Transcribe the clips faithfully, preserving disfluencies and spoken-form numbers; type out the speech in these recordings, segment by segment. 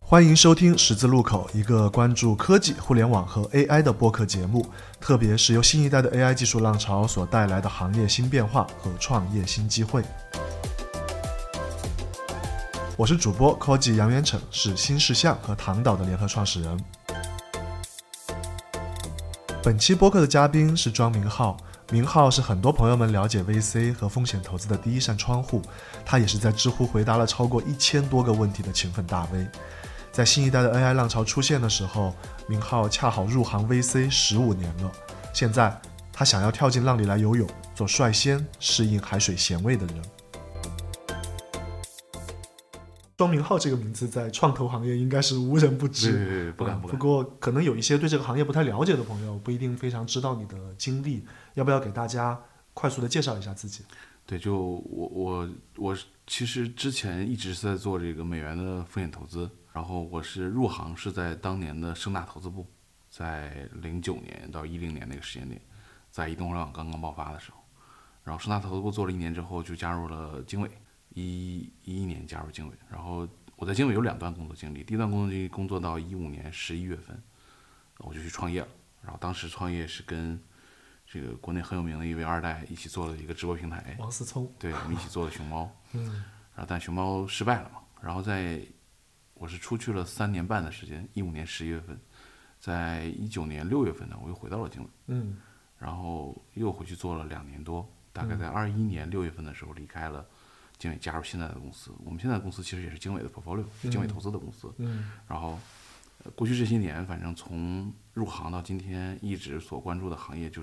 欢迎收听十字路口，一个关注科技、互联网和 A I 的播客节目，特别是由新一代的 A I 技术浪潮所带来的行业新变化和创业新机会。我是主播科技杨元成，是新事项和唐岛的联合创始人。本期播客的嘉宾是庄明浩，明浩是很多朋友们了解 V C 和风险投资的第一扇窗户，他也是在知乎回答了超过一千多个问题的勤奋大 V。在新一代的 A I 浪潮出现的时候，明浩恰好入行 V C 十五年了。现在他想要跳进浪里来游泳，做率先适应海水咸味的人。庄明浩这个名字在创投行业应该是无人不知， 对对对，不敢不敢。 不过可能有一些对这个行业不太了解的朋友不一定非常知道你的经历，要不要给大家快速的介绍一下自己？ 对，就我我我其实之前一直是在做这个美元的风险投资，然后我是入行是在当年的盛大投资部，在零九年到一零年那个时间点，在移动互联网刚刚爆发的时候，然后盛大投资部做了一年之后就加入了经纬，一一一年加入经纬，然后我在经纬有两段工作经历，第一段工作经历工作到一五年十一月份，我就去创业了，然后当时创业是跟这个国内很有名的一位二代一起做了一个直播平台， 王思聪， 对，我们一起做的熊猫， 嗯， 然后但熊猫失败了嘛，然后在我是出去了三年半的时间，一五年十一月份，在一九年六月份呢，我又回到了经纬， 嗯， 然后又回去做了两年多，大概在二一年六月份的时候离开了经纬，加入现在的公司。我们现在的公司其实也是经纬的 portfolio， 是经纬投资的公司， 嗯， 然后。过去这些年，反正从入行到今天，一直所关注的行业就是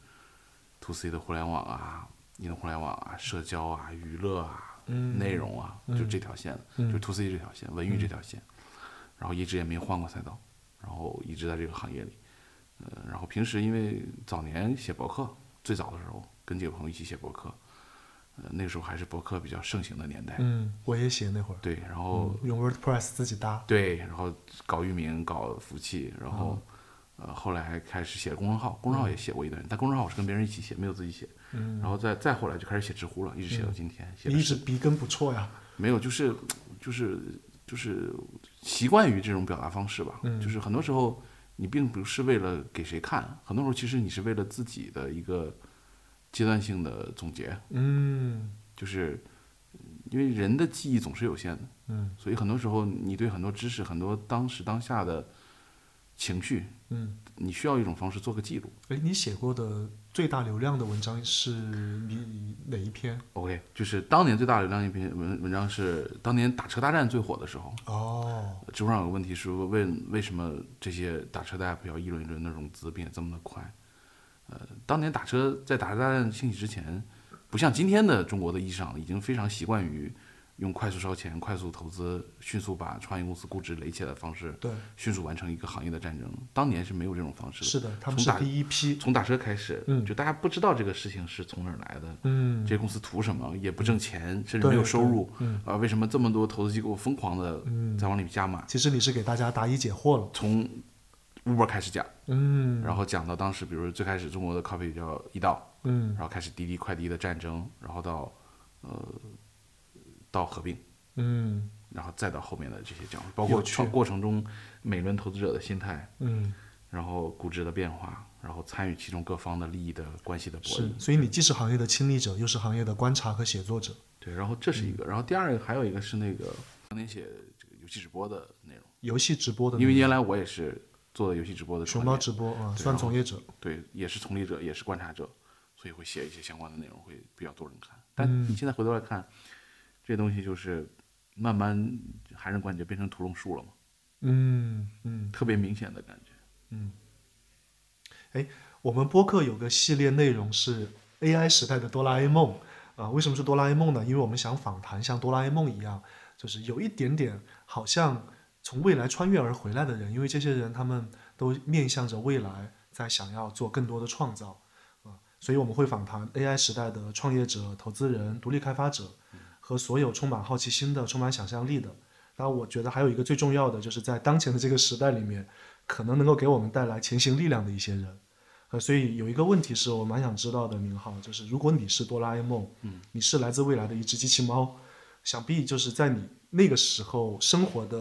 to C 的互联网啊、移动互联网啊、社交啊、娱乐啊、 嗯、 内容啊， 嗯、 就这条线， 嗯、 就 to C 这条线、文娱这条线，然后一直也没换过赛道，然后一直在这个行业里。呃，然后平时因为早年写博客，最早的时候跟几个朋友一起写博客。呃，那个时候还是博客比较盛行的年代。 嗯，我也写那会儿。 对，然后、 嗯、用 WordPress 自己搭。 对，然后搞域名、搞服务器，然后、嗯、呃，后来还开始写公众号，公众号也写过一段，嗯、但公众号我是跟别人一起写，没有自己写。嗯。然后再再后来就开始写知乎了，一直写到今天。 嗯、你一直笔耕不错呀。 没有，就是就是就是习惯于这种表达方式吧。嗯。就是很多时候你并不是为了给谁看，很多时候其实你是为了自己的一个。阶段性的总结， 嗯， 就是因为人的记忆总是有限的， 嗯， 所以很多时候你对很多知识、很多当时当下的情绪， 嗯， 你需要一种方式做个记录。 哎，你写过的最大流量的文章是你哪一篇 ？OK， 就是当年最大流量一篇文文章是当年打车大战最火的时候。 哦， 知乎上有个问题是为为什么这些打车的 app 要一轮一轮的融资并且这么的快？呃，当年打车在打车大战兴起之前，不像今天的中国的意义上，已经非常习惯于用快速烧钱、快速投资、迅速把创业公司估值垒起来的方式， 对， 迅速完成一个行业的战争。当年是没有这种方式的。 是的，他们是第一批。 从打车开始， 嗯， 就大家不知道这个事情是从哪儿来的， 嗯， 这些公司图什么，也不挣钱，嗯、甚至没有收入， 嗯， 啊、呃，为什么这么多投资机构疯狂的在往里加码？ 嗯、其实你是给大家答疑解惑了。 从Uber 开始讲， 嗯， 然后讲到当时，比如最开始中国的 copy 叫易到， 嗯， 然后开始滴滴快滴的战争，然后到呃到合并， 嗯， 然后再到后面的这些讲，包括创过程中每轮投资者的心态， 嗯， 然后估值的变化，然后参与其中各方的利益的关系的博弈。 是，所以你既是行业的亲历者，又是行业的观察和写作者。 对，然后这是一个，嗯、然后第二个还有一个是那个当年写这个游戏直播的内容， 游戏直播的内容， 因为原来我也是。做的游戏直播的熊猫直播啊，算从业者， 对，也是从业者，也是观察者，所以会写一些相关的内容，会比较多人看。但你现在回头来看，嗯、这些东西就是慢慢还是感觉变成屠龙术了嘛， 嗯嗯， 特别明显的感觉， 嗯。哎，我们播客有个系列内容是 A I 时代的哆啦 A 梦啊，为什么是哆啦 A 梦呢？因为我们想访谈像哆啦 A 梦一样，就是有一点点好像。从未来穿越而回来的人，因为这些人他们都面向着未来，在想要做更多的创造，啊，所以我们会访谈 A I 时代的创业者、投资人、独立开发者和所有充满好奇心的、充满想象力的。然后我觉得还有一个最重要的，就是在当前的这个时代里面，可能能够给我们带来前行力量的一些人。呃，所以有一个问题是我蛮想知道的，明浩，就是如果你是哆啦 A 梦，嗯，你是来自未来的一只机器猫，想必就是在你那个时候生活的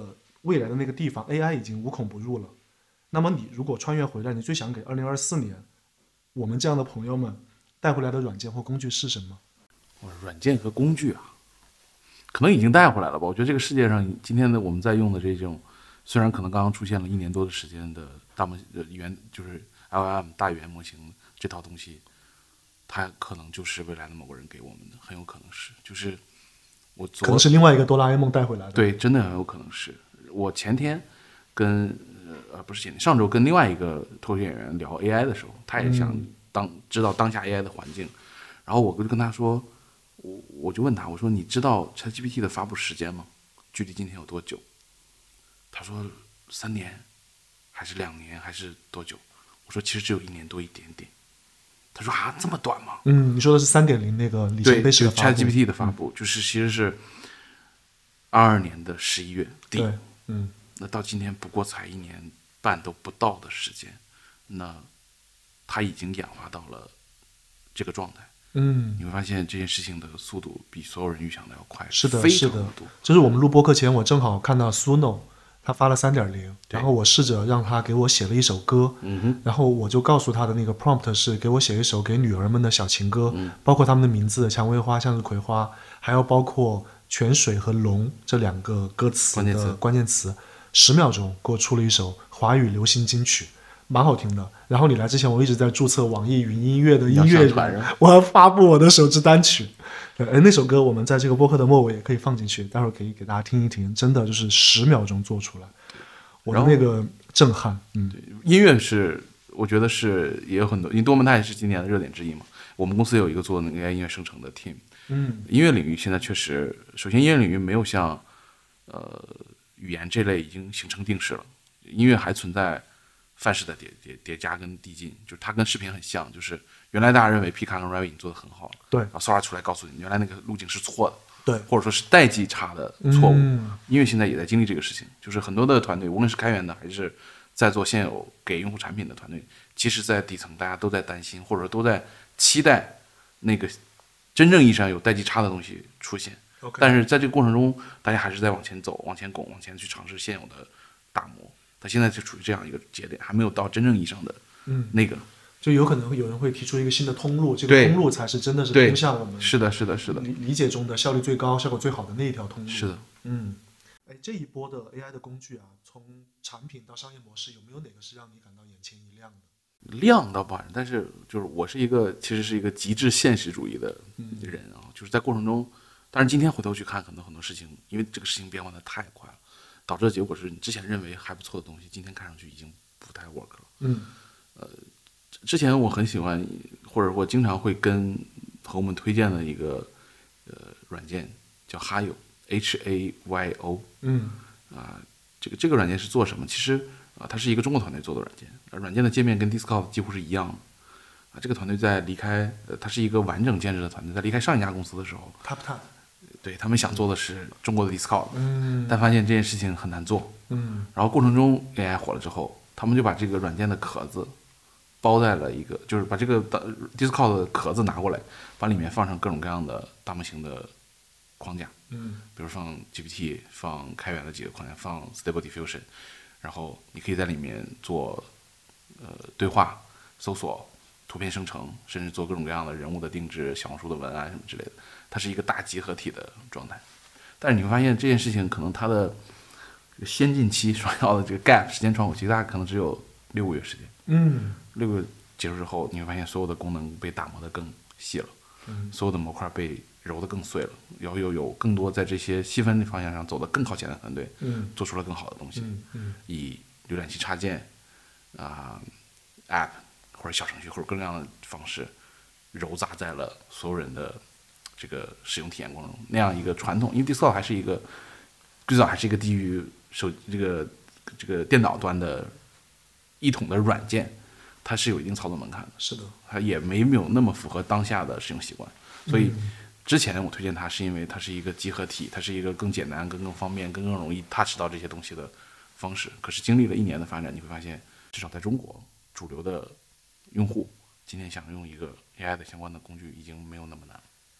未来的那个地方 A I 已经无孔不入了。那么你如果穿越回来，你最想给二零二四年我们这样的朋友们带回来的软件或工具是什么？ 软件和工具啊，可能已经带回来了吧。我觉得这个世界上今天的我们在用的这种，虽然可能刚刚出现了一年多的时间的大模语言，就是 L L M 大语言模型这套东西，它可能就是未来的某个人给我们的，很有可能是，就是我昨可能是另外一个哆啦 A 梦带回来的。 对，真的很有可能是。我前天跟呃不是前天，上周跟另外一个脱口秀演员聊 A I 的时候，他也想当、嗯、知道当下 A I 的环境，然后我就跟他说，我我就问他，我说你知道 ChatGPT 的发布时间吗？距离今天有多久？他说三年，还是两年，还是多久？我说其实只有一年多一点点。他说啊，这么短吗？ 嗯，你说的是三点零那个里程碑式的发布。 对 ChatGPT 的发布、嗯、就是其实是二二年的十一月底。 对，嗯， 那到今天不过才一年半都不到的时间，那它已经演化到了这个状态。 嗯， 你会发现这件事情的速度比所有人预想的要快， 是的， 非是的常多。 就是我们录播课前，我正好看到 Suno 他发了三点零，然后我试着让他给我写了一首歌， 嗯哼， 然后我就告诉他的那个 prompt 是给我写一首给女儿们的小情歌， 嗯、 包括他们的名字蔷薇花、向日葵花，还要包括泉水和龙这两个歌词的关键词，十秒钟给我出了一首华语流行金曲。蛮好听的。然后你来之前，我一直在注册网易云音乐的音乐人，我要发布我的首支单曲。哎，那首歌我们在这个播客的末尾也可以放进去，待会儿可以给大家听一听，真的就是十秒钟做出来，我的那个震撼。嗯， 对，音乐是我觉得是也有很多，因为多模态是今年的热点之一嘛。我们公司有一个做那个 A I 音乐生成的 team。 嗯， 音乐领域现在确实，首先音乐领域没有像呃语言这类已经形成定式了，音乐还存在范式的叠叠叠加跟递进，就是它跟视频很像，就是原来大家认为皮卡跟 Ravi 已经做得很好了， 对， 然后 Sora 出来告诉你原来那个路径是错的， 对， 或者说是代际差的错误。 嗯、 音乐现在也在经历这个事情，就是很多的团队，无论是开源的还是在做现有给用户产品的团队，其实在底层大家都在担心，或者都在期待那个真正意义上有代际差的东西出现。 Okay. 但是在这个过程中，大家还是在往前走、往前拱、往前去尝试现有的打磨。它现在就处于这样一个节点，还没有到真正意义上的那个。 嗯，就有可能有人会提出一个新的通路，这个通路才是真的是通向我们是的，是的，是的理理解中的效率最高、效果最好的那一条通路。 是的， 嗯，哎，这一波的 A I 的工具啊，从产品到商业模式，有没有哪个是让你感到眼前一亮的？ 亮倒不，但是就是我是一个其实是一个极致现实主义的人啊，嗯、就是在过程中，但是今天回头去看，可能很多事情，因为这个事情变化的太快了，导致的结果是你之前认为还不错的东西，今天看上去已经不太 work 了。 嗯， 呃，之前我很喜欢，或者我经常会跟朋友们推荐的一个呃软件叫哈友 H A Y O。 嗯， 啊、呃，这个这个软件是做什么？其实啊、呃，它是一个中国团队做的软件，软件的界面跟 Discord 几乎是一样的。啊，这个团队在离开，呃，它是一个完整建制的团队，在离开上一家公司的时候 ，TapTap。 对他们想做的是中国的 Discord， 嗯， 但发现这件事情很难做， 嗯， 然后过程中 A I 火了之后，他们就把这个软件的壳子包在了一个，就是把这个 Discord 的壳子拿过来，把里面放上各种各样的大模型的框架， 嗯， 比如放 G P T， 放开源的几个框架，放 Stable Diffusion， 然后你可以在里面做呃对话、搜索、图片生成，甚至做各种各样的人物的定制、小红书的文案什么之类的。它是一个大集合体的状态，但是你会发现这件事情可能它的先进期双腰的这个 gap 时间窗口期大概可能只有六个月时间。 嗯， 六个月结束之后，你会发现所有的功能被打磨得更细了， 嗯， 所有的模块被揉得更碎了，然后又有更多在这些细分的方向上走得更靠前的团队， 嗯， 做出了更好的东西， 嗯嗯， 以浏览器插件啊、呃、app 或者小程序或者各种各样的方式揉杂在了所有人的这个使用体验过程中，那样一个传统，因为 Discord 还是一个最早还是一个基于手这个这个电脑端的一统的软件，它是有一定操作门槛的， 是的， 它也没有那么符合当下的使用习惯，所以之前我推荐它是因为它是一个集合体，它是一个更简单、更更方便、更更容易 touch 到这些东西的方式。可是经历了一年的发展，你会发现，至少在中国主流的用户今天想用一个 A I 的相关的工具已经没有那么难。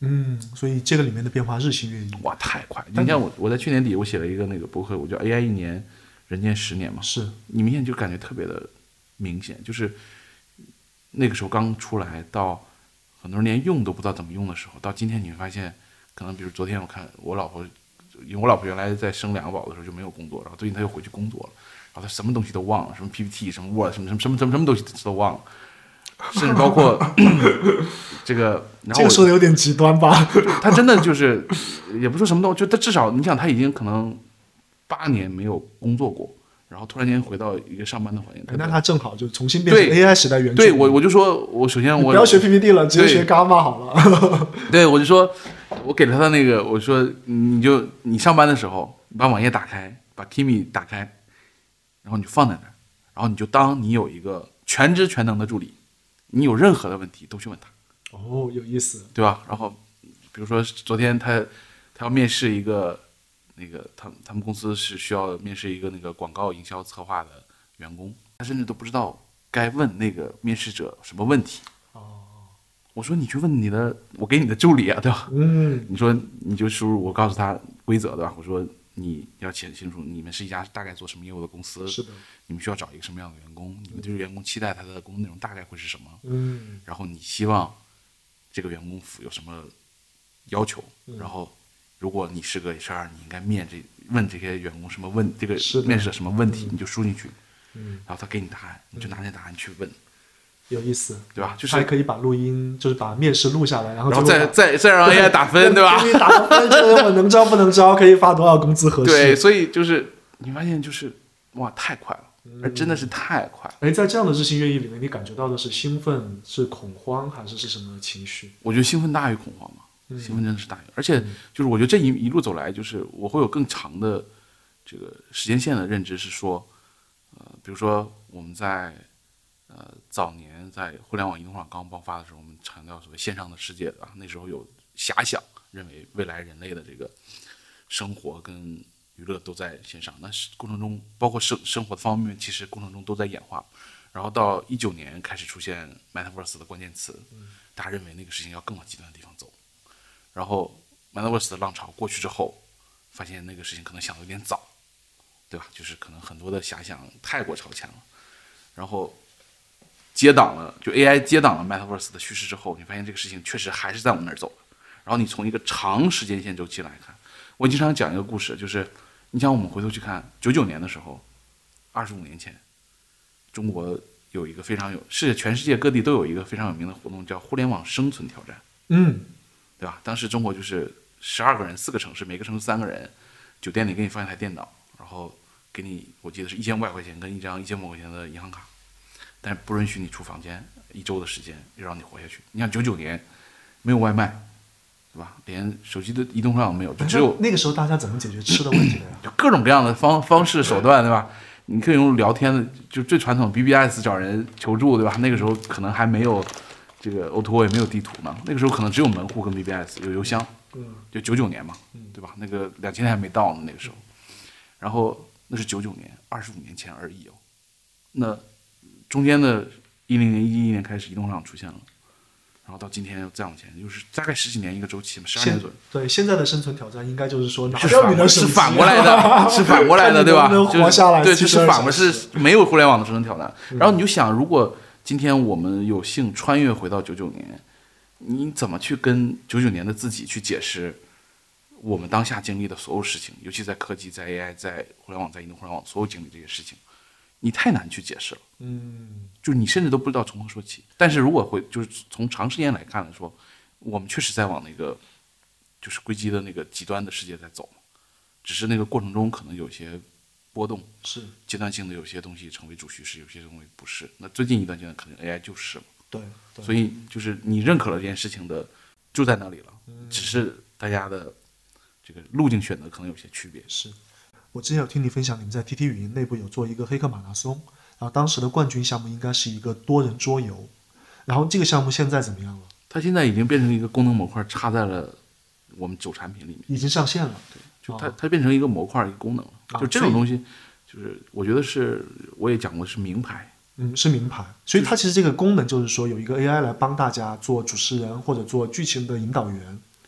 嗯，所以这个里面的变化日新月异。 哇，太快！你像我，我在去年底我写了一个那个博客，我叫 A I 一年，人间十年嘛。 是， 你明显就感觉特别的明显，就是那个时候刚出来，到很多人连用都不知道怎么用的时候，到今天你会发现，可能比如昨天我看我老婆，因为我老婆原来在生两个宝的时候就没有工作，然后最近她又回去工作了，然后她什么东西都忘了，什么 P P T、什么 Word、什么什么什么什么什么东西都忘了。甚至包括这个，然后这个说的有点极端吧？ 他真的就是，也不说什么都，就他至少你想，他已经可能八年没有工作过，然后突然间回到一个上班的环境， 那他正好就重新变成 A I 时代原对我，我就说我首先我不要学 P P T 了，直接学 Gamma 好了。 对，我就说，我给了他那个，我说你就你上班的时候，你把网页打开，把 Kimi 打开，然后你就放在那儿，然后你就当你有一个全知全能的助理。你有任何的问题都去问他， 哦，有意思， 对吧？然后，比如说昨天他他要面试一个那个他他们公司是需要面试一个那个广告营销策划的员工，他甚至都不知道该问那个面试者什么问题。 哦， 我说你去问你的，我给你的助理啊，对吧？ 嗯， 你说你就输入，我告诉他规则，对吧？我说你要写清楚，你们是一家大概做什么业务的公司， 是的。 你们需要找一个什么样的员工？你们对员工期待他的工作内容大概会是什么？ 嗯， 然后你希望这个员工有什么要求？ 嗯、 然后如果你是个 H R， 你应该面这问这些员工什么问？这个面试者什么问题， 嗯、 你就输进去， 嗯， 然后他给你答案，你就拿那答案去问。 有意思， 对吧？就是他还可以把录音，就是把面试录下来，然后然后再再再让 A I 打分，对吧？ 给你打个分，这个我能招不能招，可以发多少工资合适？ 对，所以就是你发现就是哇，太快了。而真的是太快了！ 哎，在这样的日新月异里面，你感觉到的是兴奋、是恐慌，还是是什么情绪？ 我觉得兴奋大于恐慌嘛， 嗯、 兴奋真的是大于，而且就是我觉得这一一路走来，就是我会有更长的这个时间线的认知，是说，呃，比如说我们在呃早年在互联网、移动互联网刚爆发的时候，我们强调所谓线上的世界啊，那时候有遐想，认为未来人类的这个生活跟娱乐都在线上，那是过程中包括生生活的方面，其实过程中都在演化。然后到一九年开始出现 Metaverse 的关键词，大家认为那个事情要更往极端的地方走。然后 Metaverse 的浪潮过去之后，发现那个事情可能想的有点早，对吧？就是可能很多的遐想太过超前了。然后接档了，就 A I 接档了 Metaverse 的趋势之后，你发现这个事情确实还是在往那儿走。然后你从一个长时间线周期来看，我经常讲一个故事，就是你想我们回头去看九九年的时候，二十五年前，中国有一个非常有世界全世界各地都有一个非常有名的活动，叫互联网生存挑战， 嗯， 对吧？当时中国就是十二个人，四个城市，每个城市三个人，酒店里给你放一台电脑，然后给你，我记得是一千五百块钱跟一张一千五百块钱的银行卡，但不允许你出房间，一周的时间要让你活下去。你想九九年没有外卖。对吧？连手机的移动互联网没有，就只有那个时候大家怎么解决吃的问题的呀？ 就各种各样的方方式手段，对吧？你可以用聊天的，就最传统 B B S 找人求助，对吧？那个时候可能还没有这个 O to O 也没有地图呢，那个时候可能只有门户跟 B B S 有邮箱， 嗯， 就九九年嘛，对吧？那个两千年还没到呢，那个时候，然后那是九九年，二十五年前而已哦。那中间的一零年、一一年开始，移动互联网出现了。然后到今天再往前，就是大概十几年一个周期嘛，十二年左右。 对，现在的生存挑战应该就是说拿掉你的手机， 是反过来的，是反过来的，对吧？ 能活下来， 对，就是反过来是没有互联网的生存挑战。然后你就想，如果今天我们有幸穿越回到九九年，你怎么去跟九九年的自己去解释我们当下经历的所有事情，尤其在科技、在 A I、在互联网、在移动互联网所有经历这些事情？你太难去解释了， 嗯， 就是你甚至都不知道从何说起。但是如果会就是从长时间来看来说，我们确实在往那个就是硅基的那个极端的世界在走，只是那个过程中可能有些波动， 是阶段性的，有些东西成为主叙事，有些东西不是。那最近一段阶段可能 A I 就是了， 对，对， 所以就是你认可了这件事情的就在那里了， 嗯、 只是大家的这个路径选择可能有些区别。 是。我之前有听你分享，你们在 T T 语音内部有做一个黑客马拉松，然后当时的冠军项目应该是一个多人桌游，然后这个项目现在怎么样了？ 它现在已经变成一个功能模块，插在了我们主产品里面， 已经上线了。 对，就它、哦、它变成一个模块，一个功能了。就这种东西，就是我觉得是我也讲过是名牌， 嗯，是名牌。所以它其实这个功能就是说有一个 A I 来帮大家做主持人或者做剧情的引导员。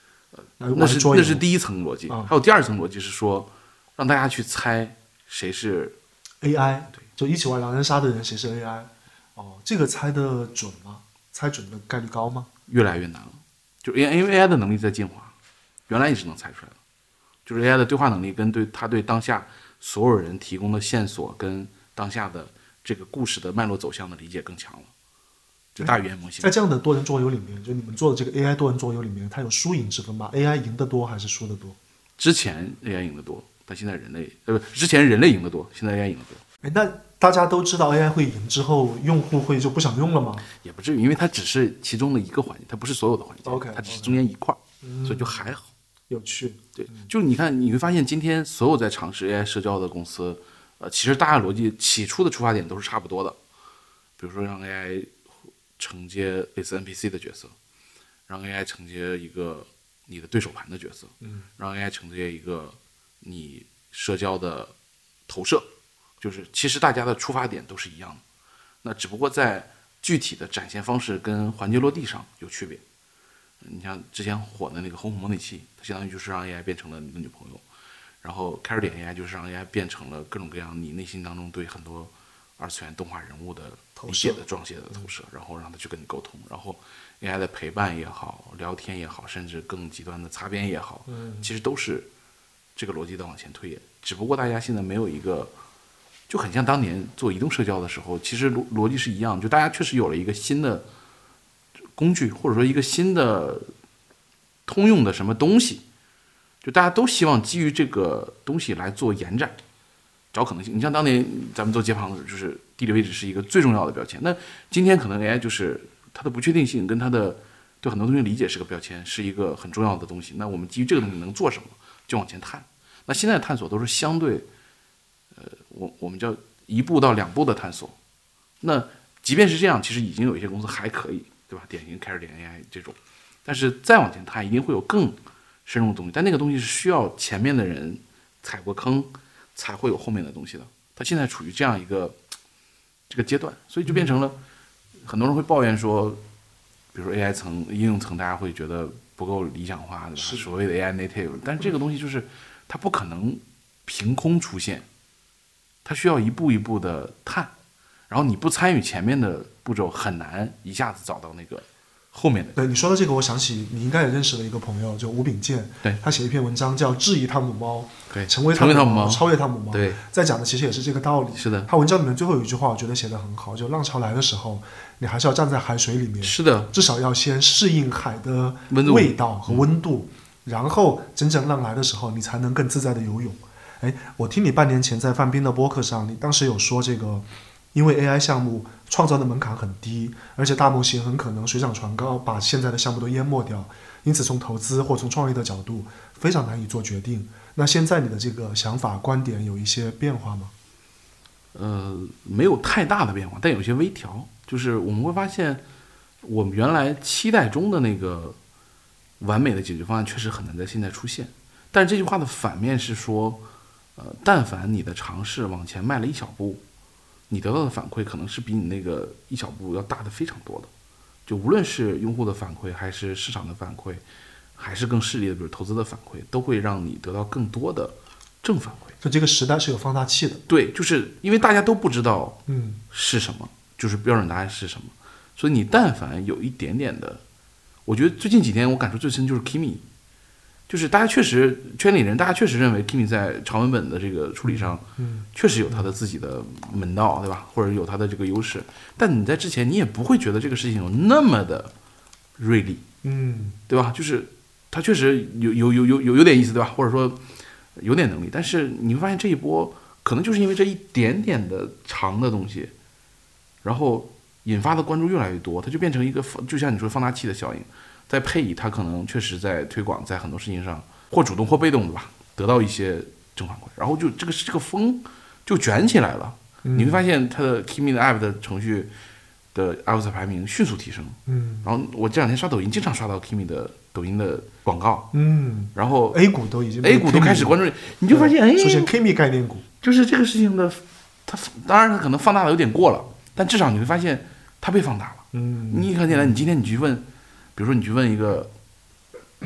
来那是玩桌游。 那是第一层逻辑， 啊还有第二层逻辑是说，让大家去猜谁是 A I， 对， 就一起玩狼人杀的人谁是 A I？哦，这个猜的准吗？猜准的概率高吗？ 越来越难了。就因为因为 A I 的能力在进化，原来也是能猜出来的，就是 A I 的对话能力跟对它对当下所有人提供的线索跟当下的这个故事的脉络走向的理解更强了，就大语言模型。 在这样的多人桌游里面，就你们做的这个 A I 多人桌游里面，它有输赢之分吗？A I 赢得多还是输得多？ 之前 A I 赢得多，但现在人类呃不，之前人类赢得多，现在 A I 赢得多。 哎，那大家都知道 A I 会赢之后，用户会就不想用了吗？ 也不至于，因为它只是其中的一个环节，它不是所有的环节 OK， 它只是中间一块儿， 嗯所以就还好。 有趣。 对，就是你看，你会发现今天所有在尝试 A I 社交的公司，呃，其实大家逻辑起初的出发点都是差不多的，比如说让 A I 承接类似 N P C 的角色，让 A I 承接一个你的对手盘的角色， 嗯， 让 A I 承接一个你社交的投射，就是其实大家的出发点都是一样的，那只不过在具体的展现方式跟环节落地上有区别。你像之前火的那个红红模拟器，它相当于就是让 A I 变成了你的女朋友，然后开始点 A I 就是让 A I 变成了各种各样你内心当中对很多二次元动画人物的理解的状写的投射，然后让他去跟你沟通，然后 A I 的陪伴也好，聊天也好，甚至更极端的擦边也好，其实都是这个逻辑的往前推演。只不过大家现在没有一个，就很像当年做移动社交的时候，其实逻逻辑是一样，就大家确实有了一个新的工具，或者说一个新的通用的什么东西，就大家都希望基于这个东西来做延展，找可能性。你像当年咱们做街旁，就是地理位置是一个最重要的标签，那今天可能 A I 就是它的不确定性跟它的对很多东西理解是个标签，是一个很重要的东西。那我们基于这个东西能做什么，就往前探。那现在的探索都是相对，呃，我我们叫一步到两步的探索。那即便是这样，其实已经有一些公司还可以，对吧？典型开始点 A I 这种，但是再往前探，一定会有更深入的东西。但那个东西是需要前面的人踩过坑，才会有后面的东西的。它现在处于这样一个这个阶段，所以就变成了很多人会抱怨说，比如说 A I 层应用层，大家会觉得不够理想化，对吧？所谓的 A I native， 但这个东西就是它不可能凭空出现，它需要一步一步的探，然后你不参与前面的步骤，很难一下子找到那个后面的。 对你说的这个，我想起你应该也认识的一个朋友，就吴炳健， 对， 他写一篇文章叫《质疑汤姆猫》， 对， 成为汤姆猫，超越汤姆猫， 对， 在讲的其实也是这个道理。 是的， 他文章里面最后有一句话，我觉得写得很好，就浪潮来的时候，你还是要站在海水里面， 是的， 至少要先适应海的味道和温度，嗯、然后真正浪来的时候，你才能更自在的游泳。哎，我听你半年前在范冰的播客上，你当时有说这个，因为 A I 项目创造的门槛很低，而且大模型很可能水涨船高，把现在的项目都淹没掉，因此从投资或从创业的角度非常难以做决定。那现在你的这个想法观点有一些变化吗？ 呃，没有太大的变化，但有些微调。就是我们会发现，我们原来期待中的那个完美的解决方案，确实很难在现在出现。但是这句话的反面是说，呃，但凡你的尝试往前迈了一小步，你得到的反馈可能是比你那个一小步要大的非常多的。就无论是用户的反馈，还是市场的反馈，还是更势利的，比如投资的反馈，都会让你得到更多的正反馈。 就这个时代是有放大器的。 对，就是因为大家都不知道嗯是什么，嗯、就是标准答案是什么，所以你但凡有一点点的，我觉得最近几天我感触最深就是 Kimi。就是大家确实圈里人，大家确实认为 Kimi 在长文本的这个处理上， 嗯， 确实有他的自己的门道，对吧？或者有他的这个优势。但你在之前，你也不会觉得这个事情有那么的锐利， 嗯， 对吧？就是他确实有有有有有有点意思，对吧？或者说有点能力。但是你会发现这一波可能就是因为这一点点的长的东西，然后引发的关注越来越多，它就变成一个就像你说放大器的效应。再配以他可能确实在推广，在很多事情上或主动或被动的吧，得到一些正反馈，然后就这个这个风就卷起来了。嗯、你会发现他的 Kimi 的 App 的程序的 iOS 排名迅速提升。 嗯， 然后我这两天刷抖音，经常刷到 Kimi 的抖音的广告。 嗯， 然后 A 股都已经 A 股都开始关注，你就发现哎， 出现 Kimi 概念股， 就是这个事情的，它当然它可能放大的有点过了，但至少你会发现它被放大了。 嗯， 你很简单，你今天你去问。比如说你去问一个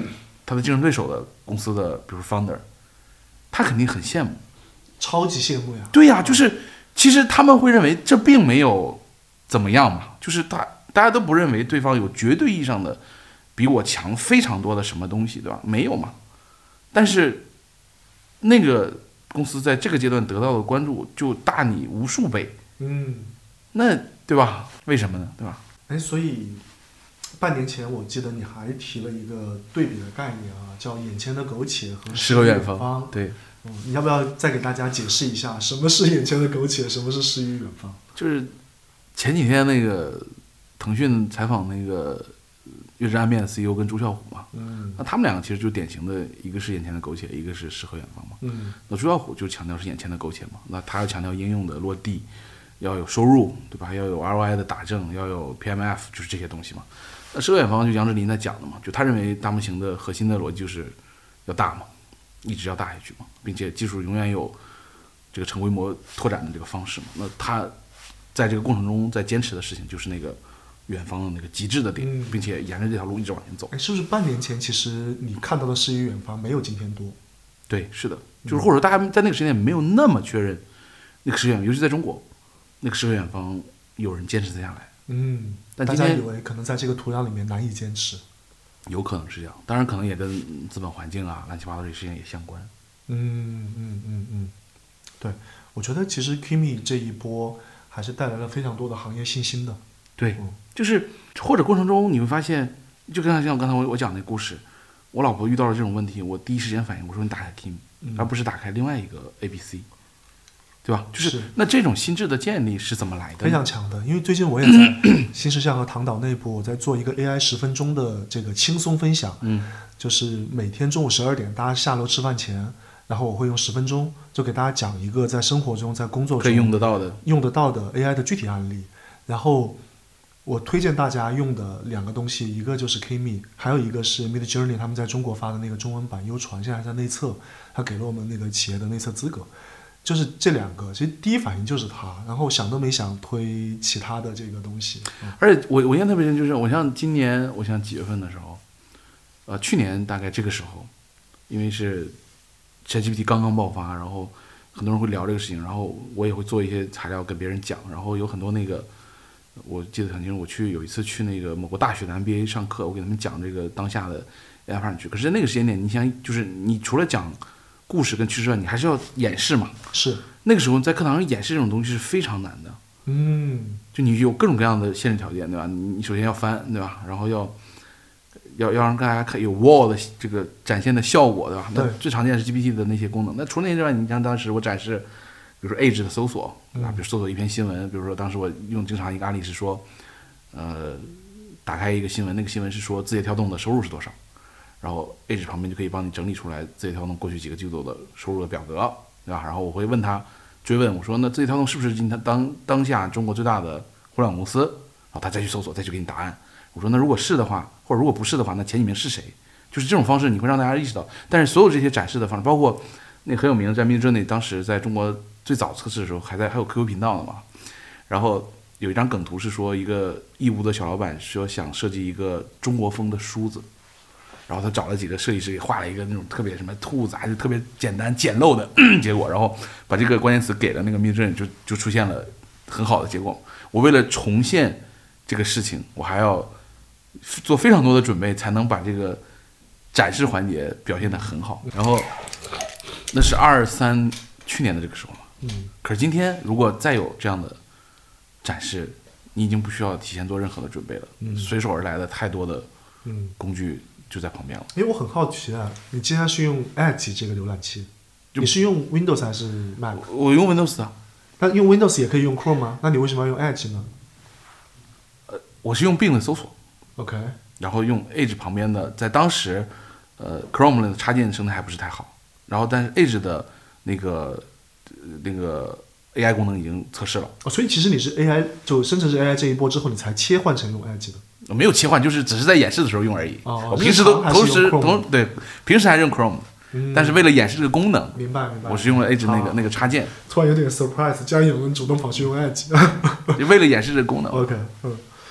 他的竞争对手的公司的，比如 founder， 他肯定很羡慕， 超级羡慕呀。 对呀，就是其实他们会认为这并没有怎么样嘛，就是大大家都不认为对方有绝对意义上的比我强非常多的什么东西，对吧？没有嘛。但是那个公司在这个阶段得到的关注就大你无数倍， 嗯， 那对吧？为什么呢？对吧？ 哎，所以半年前我记得你还提了一个对比的概念啊，叫眼前的苟且和诗和远方。 对， 嗯，你要不要再给大家解释一下什么是眼前的苟且，什么是诗与远方？ 就是前几天那个腾讯采访那个月之暗面的 C E O 跟朱啸虎嘛， 嗯， 那他们两个其实就典型的，一个是眼前的苟且，一个是诗和远方嘛。 嗯， 那朱啸虎就强调是眼前的苟且嘛，那他要强调应用的落地，要有收入，对吧？要有 R O I 的打正，要有 P M F， 就是这些东西嘛。那诗和远方就杨志林在讲的嘛，就他认为大模型的核心的逻辑就是要大嘛，一直要大下去嘛，并且技术永远有这个成规模拓展的这个方式嘛。那他在这个过程中在坚持的事情就是那个远方的那个极致的点， 嗯、 并且沿着这条路一直往前走。 哎，是不是半年前其实你看到的诗与远方没有今天多？ 对，是的，就是或者说大家在那个时间点没有那么确认那个诗和远方，尤其在中国，那个诗和远方有人坚持下来。 嗯， 但今天大家以为可能在这个土壤里面难以坚持， 有可能是这样，当然可能也跟资本环境啊、乱七八糟这些事情也相关。 嗯嗯嗯嗯，对，我觉得其实 Kimi 这一波还是带来了非常多的行业信心的。 对， 嗯、 就是或者过程中你会发现，就跟像刚才我我讲那故事，我老婆遇到了这种问题，我第一时间反应，我说你打开 Kimi，、嗯、而不是打开另外一个 A B C。对吧？就是, 是那这种心智的建立是怎么来的？ 非常强的，因为最近我也在新事项和唐导内部，我在做一个 A I 十分钟的这个轻松分享， 嗯， 就是每天中午十二点，大家下楼吃饭前，然后我会用十分钟就给大家讲一个在生活中、在工作中可以用得到的、 用得到的 A I 的具体案例。然后我推荐大家用的两个东西，一个就是 Kimi， 还有一个是 Mid Journey 他们在中国发的那个中文版优传，现在还在内测，他给了我们那个企业的内测资格。就是这两个，其实第一反应就是它，然后想都没想推其他的这个东西。嗯、 而且我我印象特别深，就是我像今年，我像几月份的时候，呃，去年大概这个时候，因为是 ChatGPT 刚刚爆发，然后很多人会聊这个事情，然后我也会做一些材料跟别人讲，然后有很多那个，我记得很清楚，我去有一次去那个某个大学的 M B A 上课，我给他们讲这个当下的 A I 发展趋势。可是那个时间点，你想，就是你除了讲故事跟趋势外，你还是要演示嘛。 是那个时候在课堂上演示这种东西是非常难的。 嗯， 就你有各种各样的限制条件，对吧？你你首先要翻，对吧？然后要要要让大家看有 wall 的这个展现的效果，对吧？那最常见是 G P T 的那些功能。那除了那些之外，你像当时我展示，比如说 Age 的搜索，对吧？比如搜索一篇新闻，比如说当时我用经常一个案例是说，呃，打开一个新闻，那个新闻是说字节跳动的收入是多少。然后 Age 旁边就可以帮你整理出来字节跳动过去几个季度的收入的表格，对吧？然后我会问他追问，我说那字节跳动是不是今天当当下中国最大的互联网公司？然后他再去搜索，再去给你答案。我说那如果是的话，或者如果不是的话，那前几名是谁？就是这种方式，你会让大家意识到。但是所有这些展示的方式，包括那很有名的在 Midjourney 当时在中国最早测试的时候，还在还有 Q Q 频道的嘛。然后有一张梗图是说一个义乌的小老板说想设计一个中国风的梳子。然后他找了几个设计师给画了一个那种特别什么兔子，还是特别简单简陋的结果，然后把这个关键词给了那个 Midjourney， 就就出现了很好的结果。我为了重现这个事情，我还要做非常多的准备，才能把这个展示环节表现得很好。然后那是二三去年的这个时候了， 嗯。 可是今天如果再有这样的展示，你已经不需要提前做任何的准备了， 嗯、 随手而来的太多的工具。 嗯就在旁边了。 因为我很好奇啊，你既然是用 Edge 这个浏览器，你是用 Windows 还是 Mac？ 我用 Windows 啊。 那用 Windows 也可以用 Chrome 吗？那你为什么要用 Edge 呢？ 呃，我是用 Bing 的搜索 ，OK， 然后用 Edge 旁边的，在当时，呃 ，Chrome 的插件生态还不是太好，然后但是 Edge 的那个、呃、那个 A I 功能已经测试了。 哦，所以其实你是 A I 就生成式 A I 这一波之后，你才切换成用 Edge 的。 没有切换，就是只是在演示的时候用而已。 哦， 我平时都同时同对，平时还是用 Chrome 的、嗯，但是为了演示这个功能， 明白明白， 我是用了 Edge 那个那个插件。 突然有点 surprise，竟然有人主动跑去用 Edge， 为了演示这个功能。 OK， 嗯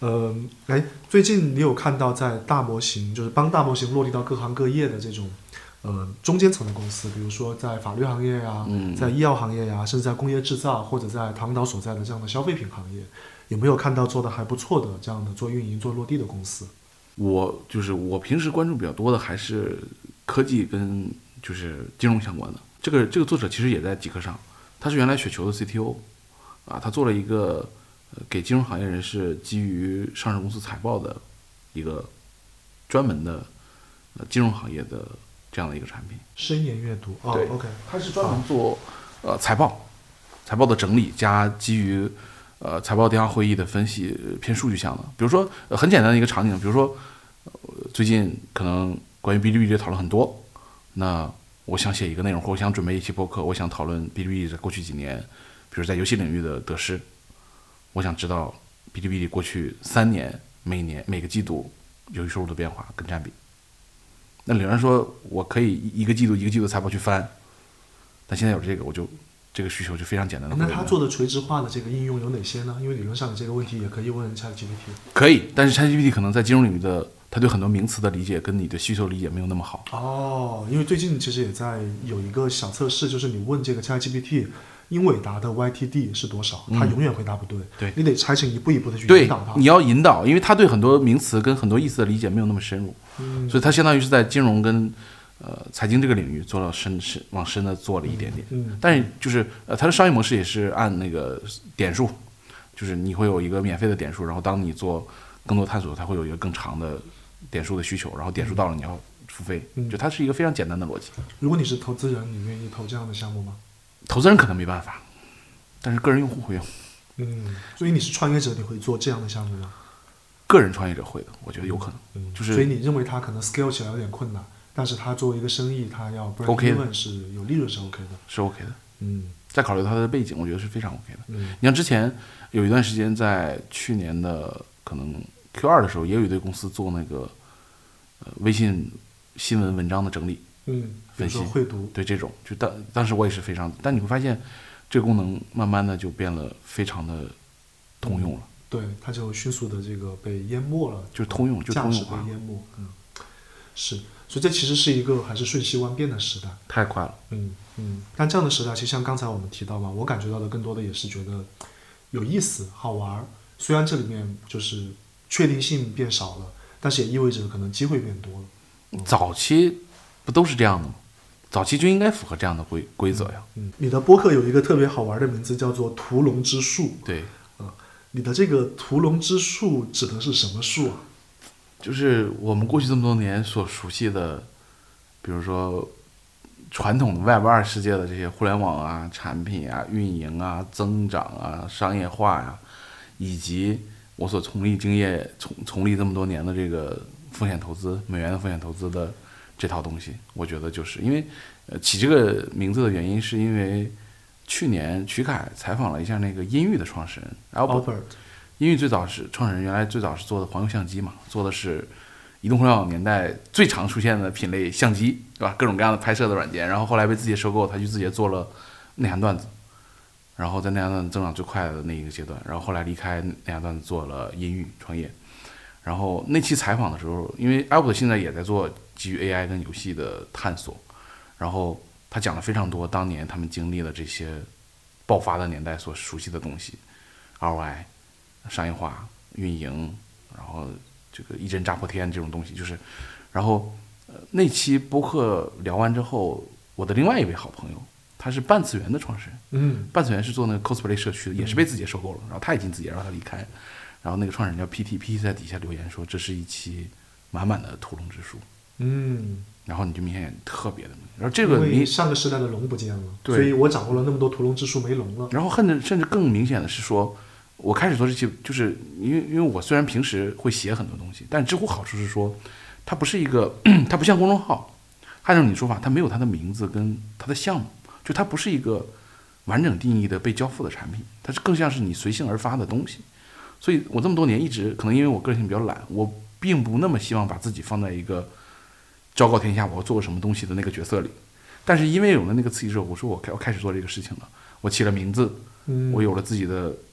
呃，哎，最近你有看到在大模型，就是帮大模型落地到各行各业的这种，呃，中间层的公司，比如说在法律行业呀、 嗯， 在医药行业呀，甚至在工业制造或者在唐导所在的这样的消费品行业，有没有看到做的还不错的这样的做运营、做落地的公司？ 我就是我平时关注比较多的还是科技跟就是金融相关的。这个这个作者其实也在极客上，他是原来雪球的 C T O， 啊，他做了一个呃给金融行业人士基于上市公司财报的一个专门的呃金融行业的这样的一个产品。 深研阅读，哦对 ，OK， 他是专门做呃财报，财报的整理加基于呃财报电话会议的分析，呃偏数据项的。比如说、呃、很简单的一个场景，比如说、呃、最近可能关于哔哩哔哩的讨论很多，那我想写一个内容，或我想准备一期播客，我想讨论哔哩哔哩在过去几年，比如在游戏领域的得失，我想知道哔哩哔哩过去三年每年每个季度游戏收入的变化跟占比。那理论上说，我可以一个季度一个季度财报去翻，但现在有这个，我就这个需求就非常简单的。 那他做的垂直化的这个应用有哪些呢？因为理论上你这个问题也可以问 ChatGPT。 可以，但是 ChatGPT 可能在金融领域的，它对很多名词的理解跟你的需求理解没有那么好。 哦，因为最近其实也在有一个小测试，就是你问这个 ChatGPT 英伟达的 Y T D 是多少，它永远回答不对。 对， 你得拆成一步一步的去对引导它。 你要引导，因为他对很多名词跟很多意思的理解没有那么深入， 嗯， 所以他相当于是在金融跟呃财经这个领域做了深深往深的做了一点点。 嗯， 但是就是呃它的商业模式也是按那个点数，就是你会有一个免费的点数，然后当你做更多探索，它会有一个更长的点数的需求，然后点数到了你要付费， 嗯就它是一个非常简单的逻辑。 如果你是投资人，你愿意投这样的项目吗？ 投资人可能没办法，但是个人用户会用。 嗯，所以你是创业者，你会做这样的项目吗？ 个人创业者会的，我觉得有可能。 嗯， 就是所以你认为它可能 scale 起来有点困难，但是它作为一个生意，它要 break OK 的 even 是有利润是 OK 的。 是 OK 的。 嗯再考虑它的背景，我觉得是非常 OK 的。 嗯你像之前有一段时间，在去年的可能 Q 二的时候，也有一堆公司做那个呃微信新闻文章的整理， 嗯，比如分析说绘读。 对这种，就当当时我也是非常，但你会发现这个功能慢慢的就变了，非常的通用了， 对，它就迅速的这个被淹没了， 就通用，就价值通用化， 被淹没。嗯，是，所以这其实是一个还是瞬息万变的时代。 太快了。 嗯嗯，但这样的时代，其实像刚才我们提到嘛，我感觉到的更多的也是觉得有意思、好玩儿。虽然这里面就是确定性变少了，但是也意味着可能机会变多了。 早期不都是这样的吗？早期就应该符合这样的规规则呀。 嗯，你的播客有一个特别好玩的名字，叫做“屠龙之术”。 对， 你的这个屠龙之术指的是什么术啊？ 就是我们过去这么多年所熟悉的，比如说传统的 Web 二世界的这些互联网啊、产品啊、运营啊、增长啊、商业化呀、以及我所从历经验、从从历这么多年的这个风险投资、美元的风险投资的这套东西，我觉得就是因为呃起这个名字的原因，是因为去年曲凯采访了一下那个音域的创始人 Albert。 Albert， 音域最早是创始人，原来最早是做的黄油相机嘛，做的是移动互联网年代最常出现的品类相机，对吧？各种各样的拍摄的软件，然后后来被字节收购，他就自己做了内涵段子，然后在内涵段子增长最快的那一个阶段，然后后来离开内涵段子做了音域创业。然后那期采访的时候，因为 Albert 现在也在做基于 A I 跟游戏的探索，然后他讲了非常多当年他们经历的这些爆发的年代所熟悉的东西 ，R O I、商业化、运营，然后这个一针扎破天这种东西，就是，然后呃那期播客聊完之后，我的另外一位好朋友，他是半次元的创始人， 嗯半次元是做那个 cosplay 社区的，也是被字节收购了，然后他也进字节，让他离开，然后那个创始人叫 P T，P T 在底下留言说这是一期满满的屠龙之术， 嗯， 然后你就明显特别的明显，然后这个因为你， 上个时代的龙不见了， 对所以我掌握了那么多屠龙之术没龙了。 然后甚至甚至更明显的是说，我开始做这期，就是因为因为我虽然平时会写很多东西，但知乎好处是说，它不是一个，它不像公众号，按照你说法，它没有它的名字跟它的项目，就它不是一个完整定义的被交付的产品，它是更像是你随性而发的东西。所以我这么多年一直可能因为我个性比较懒，我并不那么希望把自己放在一个昭告天下我要做个什么东西的那个角色里。但是因为有了那个刺激之后，我说我开我开始做这个事情了，我起了名字， 嗯， 我有了自己的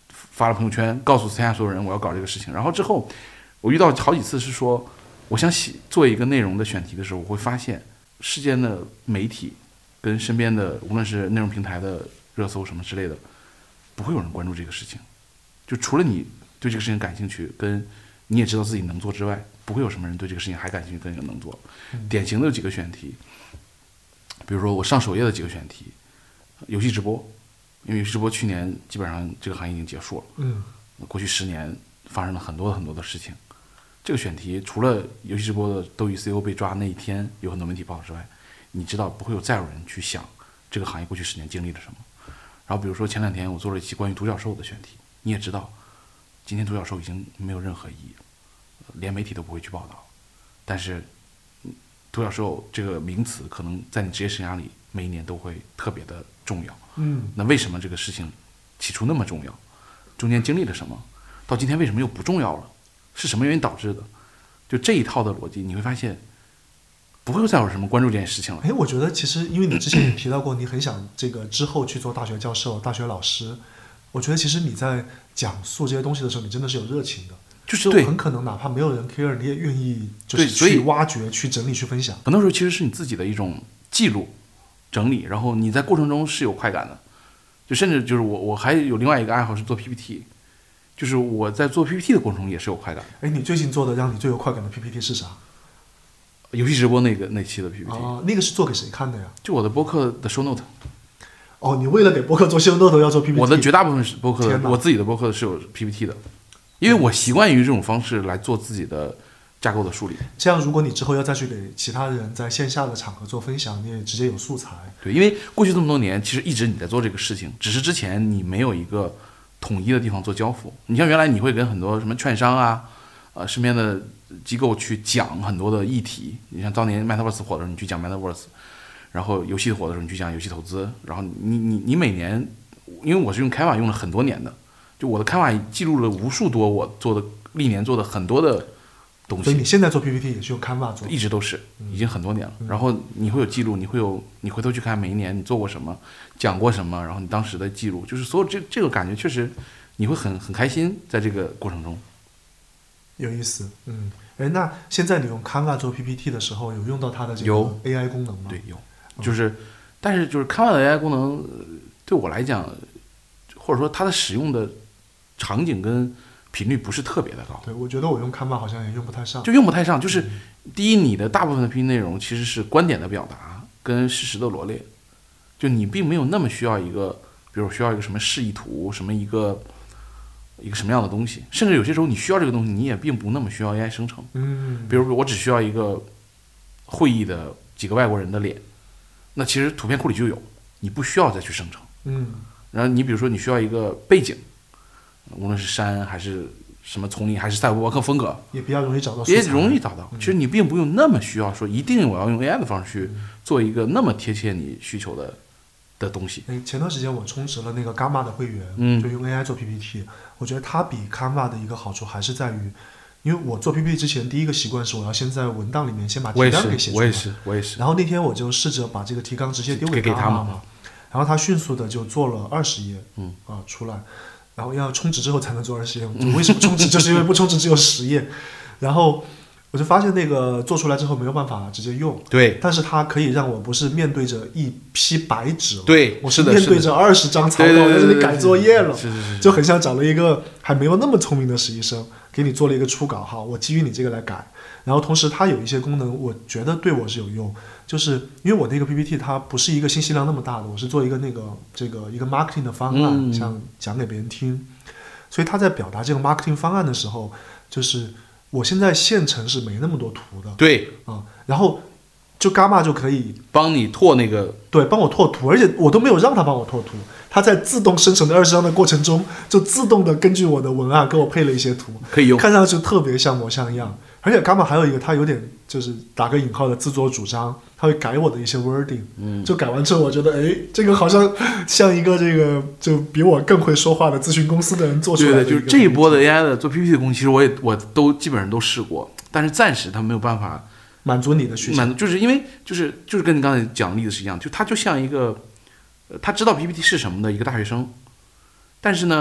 发了朋友圈，告诉天下所有人我要搞这个事情。然后之后我遇到好几次是说，我想写做一个内容的选题的时候，我会发现世间的媒体跟身边的无论是内容平台的热搜什么之类的，不会有人关注这个事情。就除了你对这个事情感兴趣，跟你也知道自己能做之外，不会有什么人对这个事情还感兴趣跟也能做。典型的有几个选题，比如说我上首页的几个选题，游戏直播，因为游戏直播去年基本上这个行业已经结束了， 嗯， 过去十年发生了很多很多的事情。这个选题除了游戏直播的斗鱼 C E O 被抓那一天有很多媒体报道之外，你知道不会有再有人去想这个行业过去十年经历了什么。然后比如说前两天我做了一期关于独角兽的选题，你也知道，今天独角兽已经没有任何意义了，连媒体都不会去报道。但是独角兽这个名词可能在你职业生涯里每一年都会特别的重要。 嗯， 那为什么这个事情起初那么重要？中间经历了什么？到今天为什么又不重要了？是什么原因导致的？就这一套的逻辑，你会发现不会再有什么关注这件事情了。 哎，我觉得其实因为你之前也提到过，你很想这个之后去做大学教授、大学老师。我觉得其实你在讲述这些东西的时候，你真的是有热情的， 就是很可能哪怕没有人 care， 你也愿意就是去挖掘、去整理、去分享。 很多时候其实是你自己的一种记录、整理，然后你在过程中是有快感的。就甚至就是我我还有另外一个爱好是做 P P T， 就是我在做 P P T 的过程中也是有快感。 哎，你最近做的让你最有快感的 P P T 是啥？ 游戏直播那个那期的 P P T 啊，那个是做给谁看的呀？ 就我的播客的 show note。 哦，你为了给播客做 show note 要做 P P T？ 我的绝大部分是播客的，我自己的播客是有 P P T 的，因为我习惯于这种方式来做自己的架构的梳理。 这样，如果你之后要再去给其他人在线下的场合做分享，你也直接有素材。 对，因为过去这么多年，其实一直你在做这个事情，只是之前你没有一个统一的地方做交付。你像原来你会跟很多什么券商啊，呃，身边的机构去讲很多的议题。你像当年 Metaverse 火的时候，你去讲 Metaverse。然后游戏火的时候，你去讲游戏投资。然后你你你每年，因为我是用 Canva 用了很多年的，就我的 Canva 记录了无数多我做的历年做的很多的东西。 所以你现在做 P P T 也是用 Canva 做？ 一直都是，已经很多年了。嗯、然后你会有记录，你会有你回头去看每一年你做过什么，讲过什么，然后你当时的记录，就是所有这这个感觉确实你会很很开心，在这个过程中。 有意思，嗯，哎，那现在你用 Canva 做 P P T 的时候，有用到它的这个 A I 功能吗？ 对，有。就是，但是就是 Canva 的 A I 功能对我来讲，或者说它的使用的场景跟频率不是特别的高。 对，我觉得我用 Canva 好像也用不太上。 就用不太上，就是第一，你的大部分的 P P T 内容其实是观点的表达跟事实的罗列，就你并没有那么需要一个，比如需要一个什么示意图，什么一个一个什么样的东西，甚至有些时候你需要这个东西，你也并不那么需要 A I 生成。 嗯， 比如我只需要一个会议的几个外国人的脸。那其实图片库里就有，你不需要再去生成。 嗯， 然后你比如说你需要一个背景，无论是山还是什么丛林，还是赛博朋克风格， 也比较容易找到素材， 也容易找到。 嗯、 其实你并不用那么需要说一定我要用 A I 的方式去做一个那么贴切你需求的的东西。 前段时间我充值了那个 Gamma 的会员， 嗯， 就用 A I 做 P P T，我觉得它比 Canva 的一个好处还是在于。因为我做 P P T 之前，第一个习惯是我要先在文档里面先把提纲给写出来。 我也是，我也是。 然后那天我就试着把这个提纲直接丢给他嘛，然后他迅速的就做了二十页， 嗯啊出来，然后要充值之后才能做二十页。就为什么充值？就是因为不充值只有十页。然后我就发现那个做出来之后没有办法直接用。 对。 但是它可以让我不是面对着一批白纸， 对， 我是面对着二十张草稿在这里改作业了， 是是是， 就很像找了一个还没有那么聪明的实习生。给你做了一个初稿，好，我基于你这个来改，然后同时它有一些功能，我觉得对我是有用，就是因为我那个 P P T 它不是一个信息量那么大的，我是做一个那个这个一个 marketing 的方案， 嗯、 想讲给别人听，所以他在表达这个 marketing 方案的时候，就是我现在现成是没那么多图的， 对啊、嗯，然后就 Gamma 就可以帮你拓那个， 对，帮我拓图，而且我都没有让他帮我拓图。它在自动生成的二十张的过程中，就自动的根据我的文案给我配了一些图， 可以用， 看上去特别像模像样。而且 Gamma 还有一个，它有点就是打个引号的自作主张，它会改我的一些 wording，嗯，就改完之后，我觉得哎，这个好像像一个这个就比我更会说话的咨询公司的人做出来的。 对对，就是这一波的 A I 的做 P P T 的工具，其实我也我都基本上都试过，但是暂时它没有办法满足你的需求， 满足就是因为就是就是跟你刚才讲的例子是一样，就它就像一个。他知道 P P T 是什么的一个大学生，但是呢，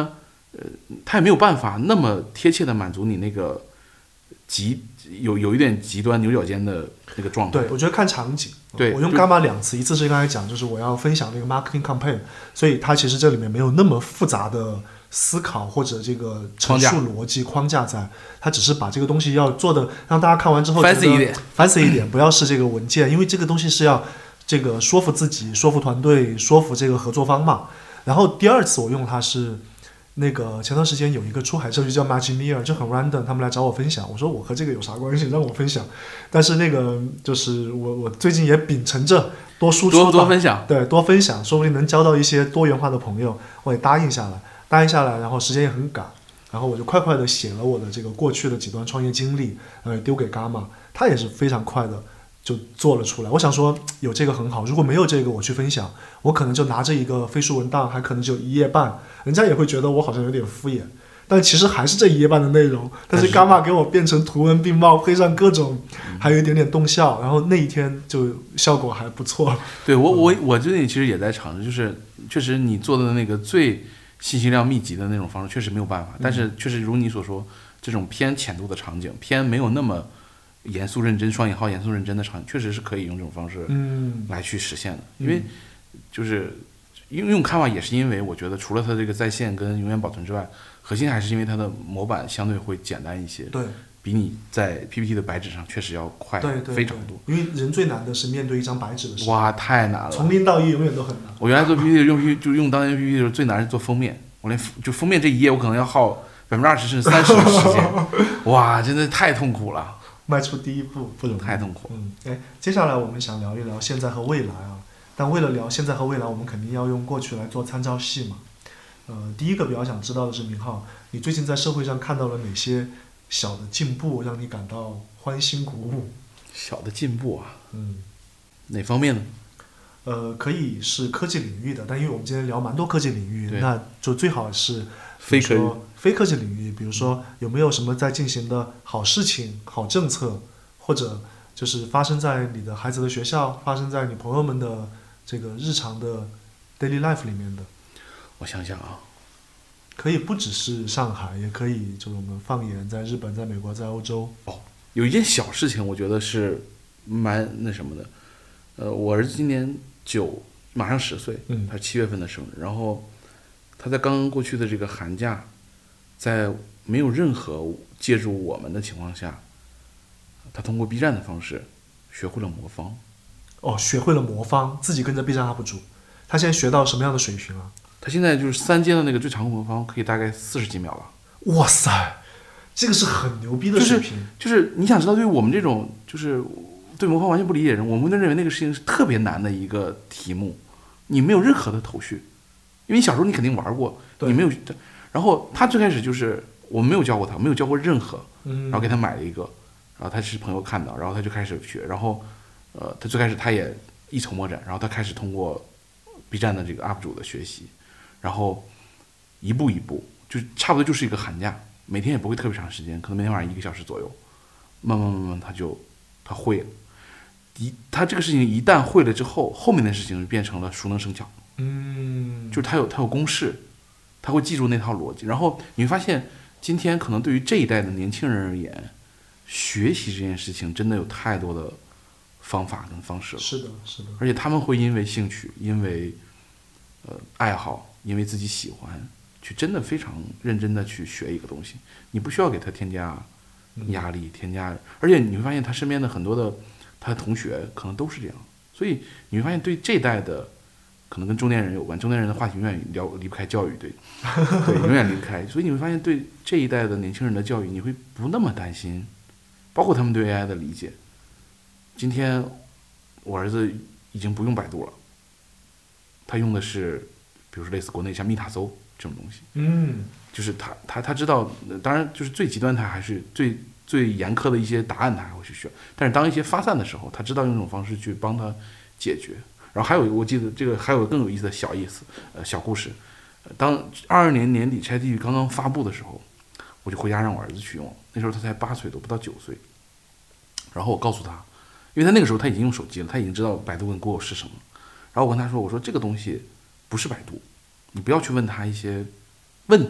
它也没有办法那么贴切的满足你那个极有有一点极端牛角尖的那个状态。 对，我觉得看场景。 对， 我用 Gamma 两次，一次是刚才讲，就是我要分享那个 marketing campaign， 所以它其实这里面没有那么复杂的思考或者这个陈述逻辑框架在，它只是把这个东西要做的让大家看完之后觉得 fancy 一点 ，fancy 一点，不要是这个文件，因为这个东西是要这个说服自己、说服团队、说服这个合作方嘛。然后第二次我用它是。那个前段时间有一个出海社区叫 Magineer， 就很 random， 他们来找我分享，我说我和这个有啥关系，让我分享。但是那个就是我我最近也秉承着多输出吧， 多多分享， 对，多分享，说不定能交到一些多元化的朋友，我也答应下来，答应下来，然后时间也很赶，然后我就快快的写了我的这个过去的几段创业经历，呃，丢给 Gamma， 他也是非常快的就做了出来。我想说有这个很好，如果没有这个我去分享，我可能就拿着一个飞书文档，还可能只有一页半。人家也会觉得我好像有点敷衍，但其实还是这一页半的内容，但是 Gamma 给我变成图文并茂，配上各种，还有一点点动效，然后那一天就效果还不错。 对我我我最近其实也在尝试，就是确实你做的那个最信息量密集的那种方式确实没有办法，但是确实如你所说，这种偏浅度的场景，偏没有那么严肃认真双引号严肃认真的场景，确实是可以用这种方式来去实现的，因为就是。用用 Canva 也是因为我觉得除了它这个在线跟永远保存之外，核心还是因为它的模板相对会简单一些， 对， 比你在 P P T 的白纸上确实要快对对非常多。 因为人最难的是面对一张白纸的时候， 哇，太难了， 从零到一永远都很难。 我原来做 P P T 用 P 就用当年 P P T 的时候最难是做封面，我连就封面这一页我可能要耗百分之二十甚至三十的时间，哇，真的太痛苦了。 迈出第一步不容易， 太痛苦。 嗯，哎，接下来我们想聊一聊现在和未来啊。但为了聊现在和未来，我们肯定要用过去来做参照系嘛。呃，第一个比较想知道的是，明浩，你最近在社会上看到了哪些小的进步，让你感到欢欣鼓舞？ 小的进步啊， 嗯， 哪方面呢？ 呃，可以是科技领域的，但因为我们今天聊蛮多科技领域，那就最好是非科技非科技领域，比如说有没有什么在进行的好事情、好政策，或者就是发生在你的孩子的学校，发生在你朋友们的这个日常的 daily life 里面的。 我想想啊， 可以不只是上海，也可以就是我们放眼在日本、在美国、在欧洲。 哦，有一件小事情，我觉得是蛮那什么的。呃，我儿子今年九，马上十岁， 嗯， 他七月份的生日，然后他在刚刚过去的这个寒假，在没有任何借助我们的情况下，他通过 B 站的方式学会了魔方。 哦，学会了魔方，自己跟着 B 站 U P 主，他现在学到什么样的水平啊？ 他现在就是三阶的那个最长魔方，可以大概四十几秒了。 哇塞，这个是很牛逼的水平。 就是、就是、你想知道，对于我们这种就是对魔方完全不理解的人，我们都认为那个事情是特别难的一个题目，你没有任何的头绪，因为小时候你肯定玩过，你没有。然后他最开始就是我们没有教过他，没有教过任何，然后给他买了一个，然后他是朋友看到，然后他就开始学，然后呃，他最开始他也一筹莫展，然后他开始通过 B 站的这个 U P 主的学习，然后一步一步，就差不多就是一个寒假，每天也不会特别长时间，可能每天晚上一个小时左右，慢慢慢慢他就他会了。一他这个事情一旦会了之后，后面的事情变成了熟能生巧。 嗯， 就是他有他有公式，他会记住那套逻辑。然后你会发现，今天可能对于这一代的年轻人而言，学习这件事情真的有太多的方法跟方式了。 是的，是的。 而且他们会因为兴趣，因为呃爱好，因为自己喜欢，去真的非常认真的去学一个东西。你不需要给他添加压力，添加，而且你会发现他身边的很多的他的同学可能都是这样。所以你会发现，对这一代的。可能跟中年人有关，中年人的话题永远聊离不开教育，对，对，永远离不开。所以你会发现，对这一代的年轻人的教育，你会不那么担心，包括他们对 A I 的理解。今天我儿子已经不用百度了，他用的是，比如说类似国内像密塔搜这种东西， 嗯， 就是他他他知道，当然就是最极端，他还是最最严苛的一些答案，他还会去学。但是当一些发散的时候，他知道用这种方式去帮他解决。然后还有，我记得这个还有更有意思的小意思，呃，小故事。当二二年年底 ChatGPT 刚刚发布的时候，我就回家让我儿子去用。那时候他才八岁多，不到九岁。然后我告诉他，因为他那个时候他已经用手机了，他已经知道百度跟 Google 是什么。然后我跟他说，我说这个东西不是百度，你不要去问他一些问题，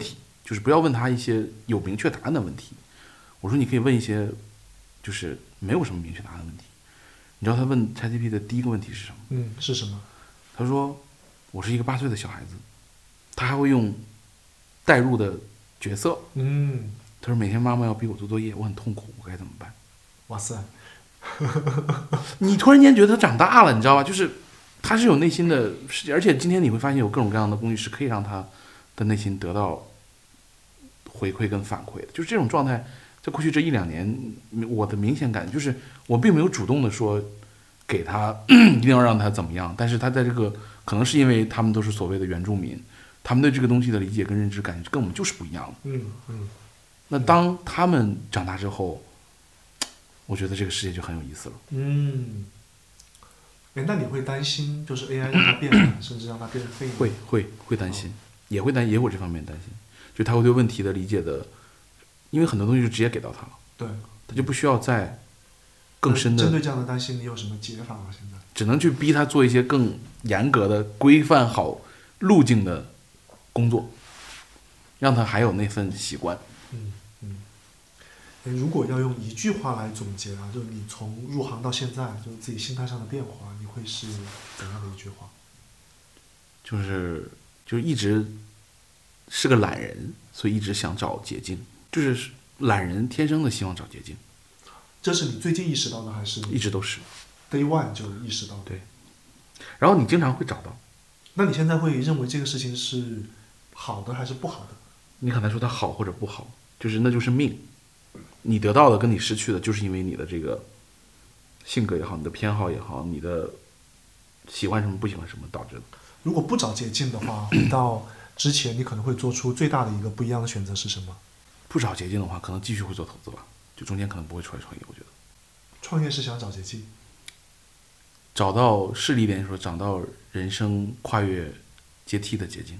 就是不要问他一些有明确答案的问题。我说你可以问一些就是没有什么明确答案的问题。你知道他问 ChatGPT 的第一个问题是什么？ 嗯，是什么？ 他说我是一个八岁的小孩子，他还会用代入的角色。 嗯， 他说每天妈妈要逼我做作业，我很痛苦，我该怎么办？ 哇塞， 你突然间觉得他长大了，你知道吧？就是他是有内心的世界，而且今天你会发现有各种各样的工具是可以让他的内心得到回馈跟反馈的。就是这种状态，在过去这一两年，我的明显感就是我并没有主动的说给他一定要让他怎么样，但是他在这个可能是因为他们都是所谓的原住民，他们对这个东西的理解跟认知感跟我们就是不一样的。 嗯嗯。 那当他们长大之后，我觉得这个世界就很有意思了。 嗯，哎，那你会担心，就是 A I 让它变懒，甚至让它变废吗？ 会会会担心，也会担也有这方面担心，就他会对问题的理解的，因为很多东西就直接给到他了， 对， 他就不需要再更深的。 针对这样的担心，你有什么解法吗？现在只能去逼他做一些更严格的、规范好路径的工作，让他还有那份习惯。 嗯嗯。如果要用一句话来总结啊，就是你从入行到现在，就是自己心态上的变化，你会是怎样的一句话？ 就是就一直是个懒人，所以一直想找捷径。就是懒人天生的希望找捷径。 这是你最近意识到的，还是一直都是 Day One 就意识到的？ 对。然后你经常会找到。 那你现在会认为这个事情是好的还是不好的？ 你很难说它好或者不好，就是那就是命。你得到的跟你失去的，就是因为你的这个性格也好，你的偏好也好，你的喜欢什么不喜欢什么导致的。 如果不找捷径的话，回到之前，你可能会做出最大的一个不一样的选择是什么？ 不找捷径的话，可能继续会做投资吧，就中间可能不会出来创业。我觉得创业是想找捷径， 找到势利一点说，找到人生跨越阶梯的捷径。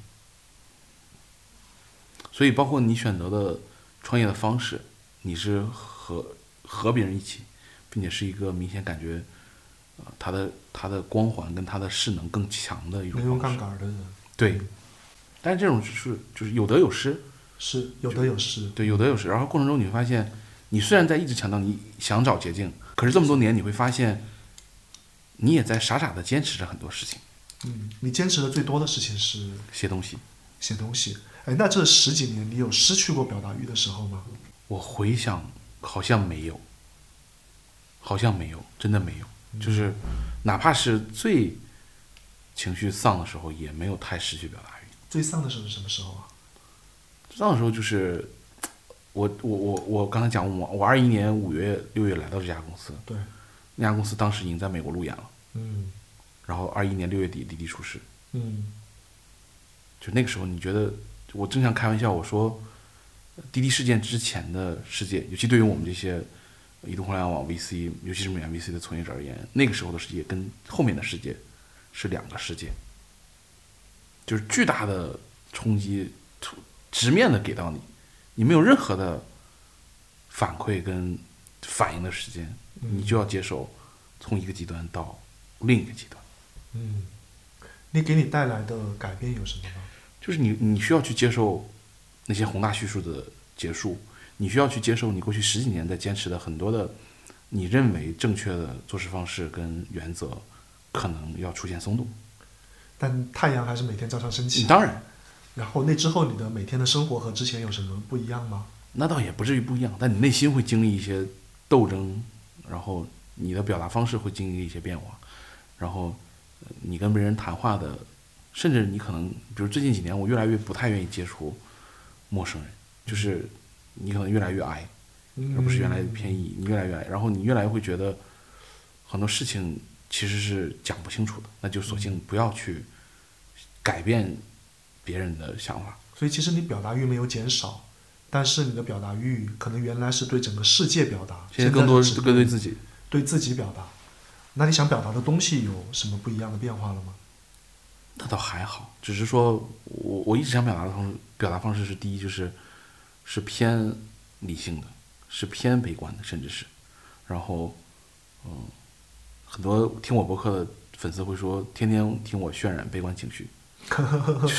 所以包括你选择的创业的方式，你是和和别人一起，并且是一个明显感觉，呃，他的他的光环跟他的势能更强的一种方式。 能用杠杆的人。 对，但是这种是就是有得有失。 是有得有失。 对，有得有失。然后过程中你会发现，你虽然在一直强调你想找捷径，可是这么多年你会发现，你也在傻傻的坚持着很多事情。 嗯，你坚持的最多的事情是写东西。 写东西。哎，那这十几年你有失去过表达欲的时候吗？ 我回想，好像没有，好像没有，真的没有。就是哪怕是最情绪丧的时候，也没有太失去表达欲。 最丧的时候是什么时候啊？ 丧的时候就是我我我我刚才讲我我二一年五月六月来到这家公司。 对。 那家公司当时已经在美国路演了。 嗯。 然后二一年六月底滴滴出事。 嗯。 就那个时候，你觉得我经常开玩笑，我说滴滴事件之前的世界，尤其对于我们这些移动互联网 V C， 尤其是美元 V C 的从业者而言，那个时候的世界跟后面的世界是两个世界，就是巨大的冲击，直面的给到你，你没有任何的反馈跟反应的时间，你就要接受从一个极端到另一个极端。 嗯，你给你带来的改变有什么吗？ 就是你你需要去接受那些宏大叙述的结束，你需要去接受你过去十几年在坚持的很多的你认为正确的做事方式跟原则，可能要出现松动。 但太阳还是每天照常升起。 当然。 然后那之后你的每天的生活和之前有什么不一样吗？ 那倒也不至于不一样，但你内心会经历一些斗争，然后你的表达方式会经历一些变化，然后你跟别人谈话的，甚至你可能，比如最近几年我越来越不太愿意接触陌生人，就是你可能越来越矮，而不是原来偏 E， 你越来越矮，然后你越来越会觉得很多事情其实是讲不清楚的，那就索性不要去改变别人的想法。 所以其实你表达欲没有减少，但是你的表达欲可能原来是对整个世界表达， 现在更多是对自己， 对自己表达。那你想表达的东西有什么不一样的变化了吗？ 那倒还好，只是说我我一直想表达的方式，表达方式是第一就是是偏理性的，是偏悲观的，甚至是，然后嗯，很多听我博客的粉丝会说，天天听我渲染悲观情绪。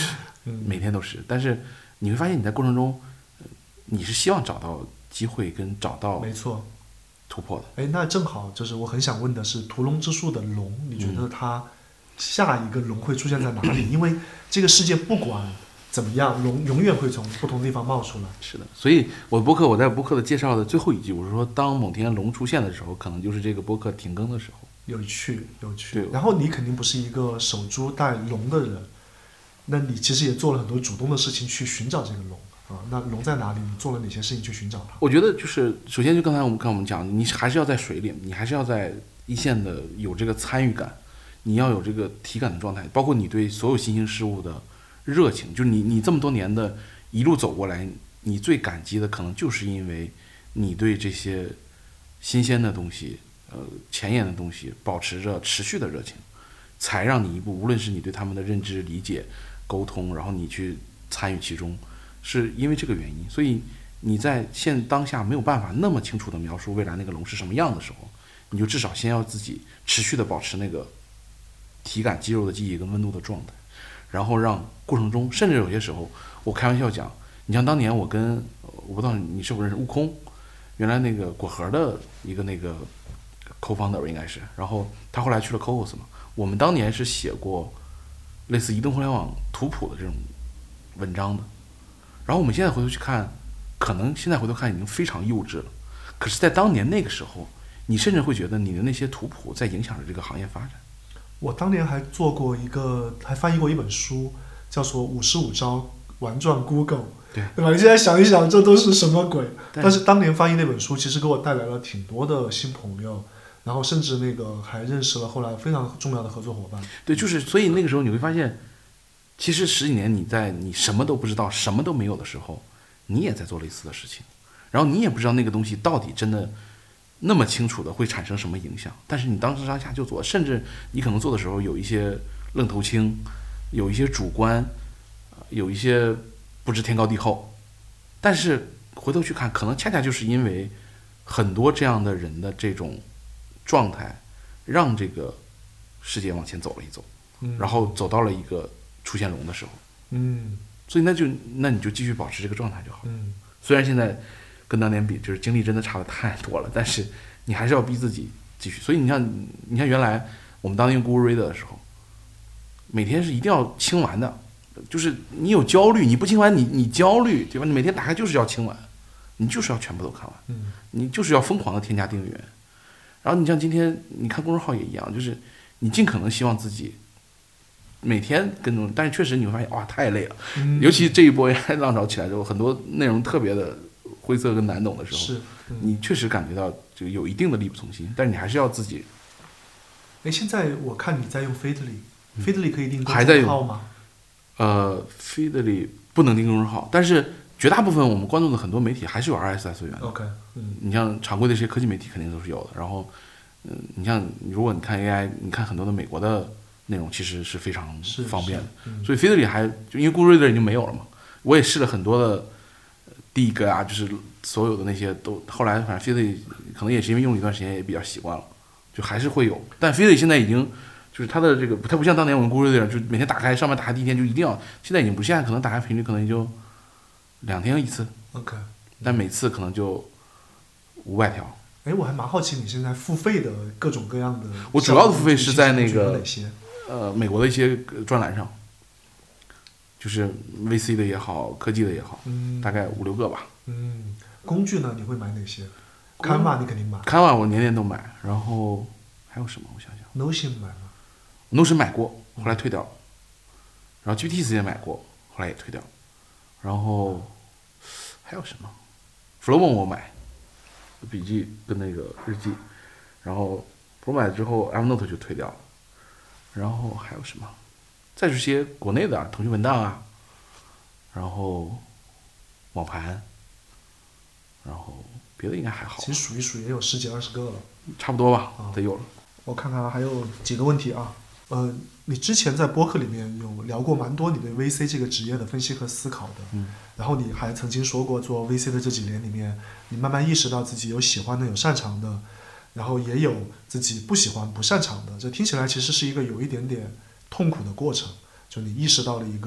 嗯， 每天都是。但是你会发现你在过程中，呃你是希望找到机会跟找到没错。 突破的。 哎，那正好就是我很想问的是，屠龙之术的龙，你觉嗯得它下一个龙会出现在哪里？因为这个世界不管怎么样，龙永远会从不同地方冒出来。 是的，所以我播客我在播客的介绍的最后一句，我是说，当某天龙出现的时候，可能就是这个播客停更的时候。 有趣，有趣对。 然后你肯定不是一个守株待龙的人，那你其实也做了很多主动的事情去寻找这个龙啊。那龙在哪里？你做了哪些事情去寻找它？ 我觉得就是首先就刚才我们跟我们讲，你还是要在水里，你还是要在一线的有这个参与感，你要有这个体感的状态，包括你对所有新兴事物的热情，就是你你这么多年的一路走过来，你最感激的可能就是因为你对这些新鲜的东西。呃，前沿的东西，保持着持续的热情，才让你一步，无论是你对他们的认知、理解、沟通，然后你去参与其中，是因为这个原因。所以你在现当下没有办法那么清楚地描述未来那个龙是什么样的时候，你就至少先要自己持续地保持那个体感、肌肉的记忆跟温度的状态，然后让过程中，甚至有些时候，我开玩笑讲，你像当年我跟我不知道你是不是认识悟空，原来那个果核的一个那个。co-founder 应该是，然后他后来去了 Cocos 嘛。我们当年是写过类似移动互联网图谱的这种文章的，然后我们现在回头去看，可能现在回头看已经非常幼稚了，可是，在当年那个时候，你甚至会觉得你的那些图谱在影响着这个行业发展。 我当年还做过一个，还翻译过一本书，叫做《五十五招玩转 Google》。 对， 对吧？你现在想一想，这都是什么鬼？但是当年翻译那本书，其实给我带来了挺多的新朋友。然后甚至那个还认识了后来非常重要的合作伙伴。 对，就是所以那个时候你会发现，其实十几年你在你什么都不知道、什么都没有的时候，你也在做类似的事情，然后你也不知道那个东西到底真的那么清楚的会产生什么影响，但是你当时当下就做，甚至你可能做的时候有一些愣头青，有一些主观，有一些不知天高地厚，但是回头去看，可能恰恰就是因为很多这样的人的这种状态，让这个世界往前走了一走， 嗯、 然后走到了一个出现龙的时候， 嗯， 所以那就那你就继续保持这个状态就好。 嗯， 虽然现在跟当年比，就是精力真的差的太多了，但是你还是要逼自己继续。所以你看，你看原来我们当年用 Google Reader 的时候，每天是一定要清完的，就是你有焦虑，你不清完你你焦虑，对吧？你每天打开就是要清完，你就是要全部都看完， 嗯， 你就是要疯狂的添加订阅。然后你像今天你看公众号也一样，就是你尽可能希望自己每天跟踪，但是确实你会发现哇太累了， 嗯、 尤其这一波浪潮起来之后，很多内容特别的灰色跟难懂的时候， 是、嗯、 你确实感觉到就有一定的力不从心，但是你还是要自己。 哎，现在我看你在用 Feedly，Feedly、嗯、可以订公还在众号吗？ 呃 Feedly 不能订公众号，但是绝大部分我们关注的很多媒体还是有 R S S 会员的。 OK， 嗯， 你像常规的这些科技媒体肯定都是有的。然后，嗯、呃，你像如果你看 A I， 你看很多的美国的内容其实是非常方便的。 嗯、 所以 Feedly 还就因为 Google Reader 已经没有了嘛，我也试了很多的第一个啊，就是所有的那些都后来反正 Feedly 可能也是因为用了一段时间也比较习惯了，就还是会有。但 Feedly 现在已经就是它的这个，它不像当年我们 Google Reader 就每天打开上面打开第一天就一定要，现在已经不，现在可能打开频率可能也就两天一次。 OK， 但每次可能就五百条。 哎，我还蛮好奇你现在付费的各种各样的。 我主要的付费是在那个哪些？ 呃，美国的一些专栏上，就是 V C 的也好，科技的也好， 嗯， 大概五六个吧。 嗯，工具呢？你会买哪些 ？Canva 你肯定买。 Canva 我年年都买，然后还有什么？我想想。 Notion 买吗 ？Notion 买过，后来退掉了。然后 G P T 也买过，后来也退掉了。然后还有什么 ？Flow 我买，笔记跟那个日记，然后 Flow 买之后 Evernote 就退掉了。然后还有什么？再是些国内的、啊，腾讯文档啊，然后网盘，然后别的应该还好。 其实数一数也有十几二十个了， 差不多吧， 啊、 得有了。 我看看还有几个问题啊。呃，你之前在播客里面有聊过蛮多你对 V C 这个职业的分析和思考的， 嗯， 然后你还曾经说过，做 V C 的这几年里面，你慢慢意识到自己有喜欢的，有擅长的，然后也有自己不喜欢、不擅长的。这听起来其实是一个有一点点痛苦的过程，就你意识到了一个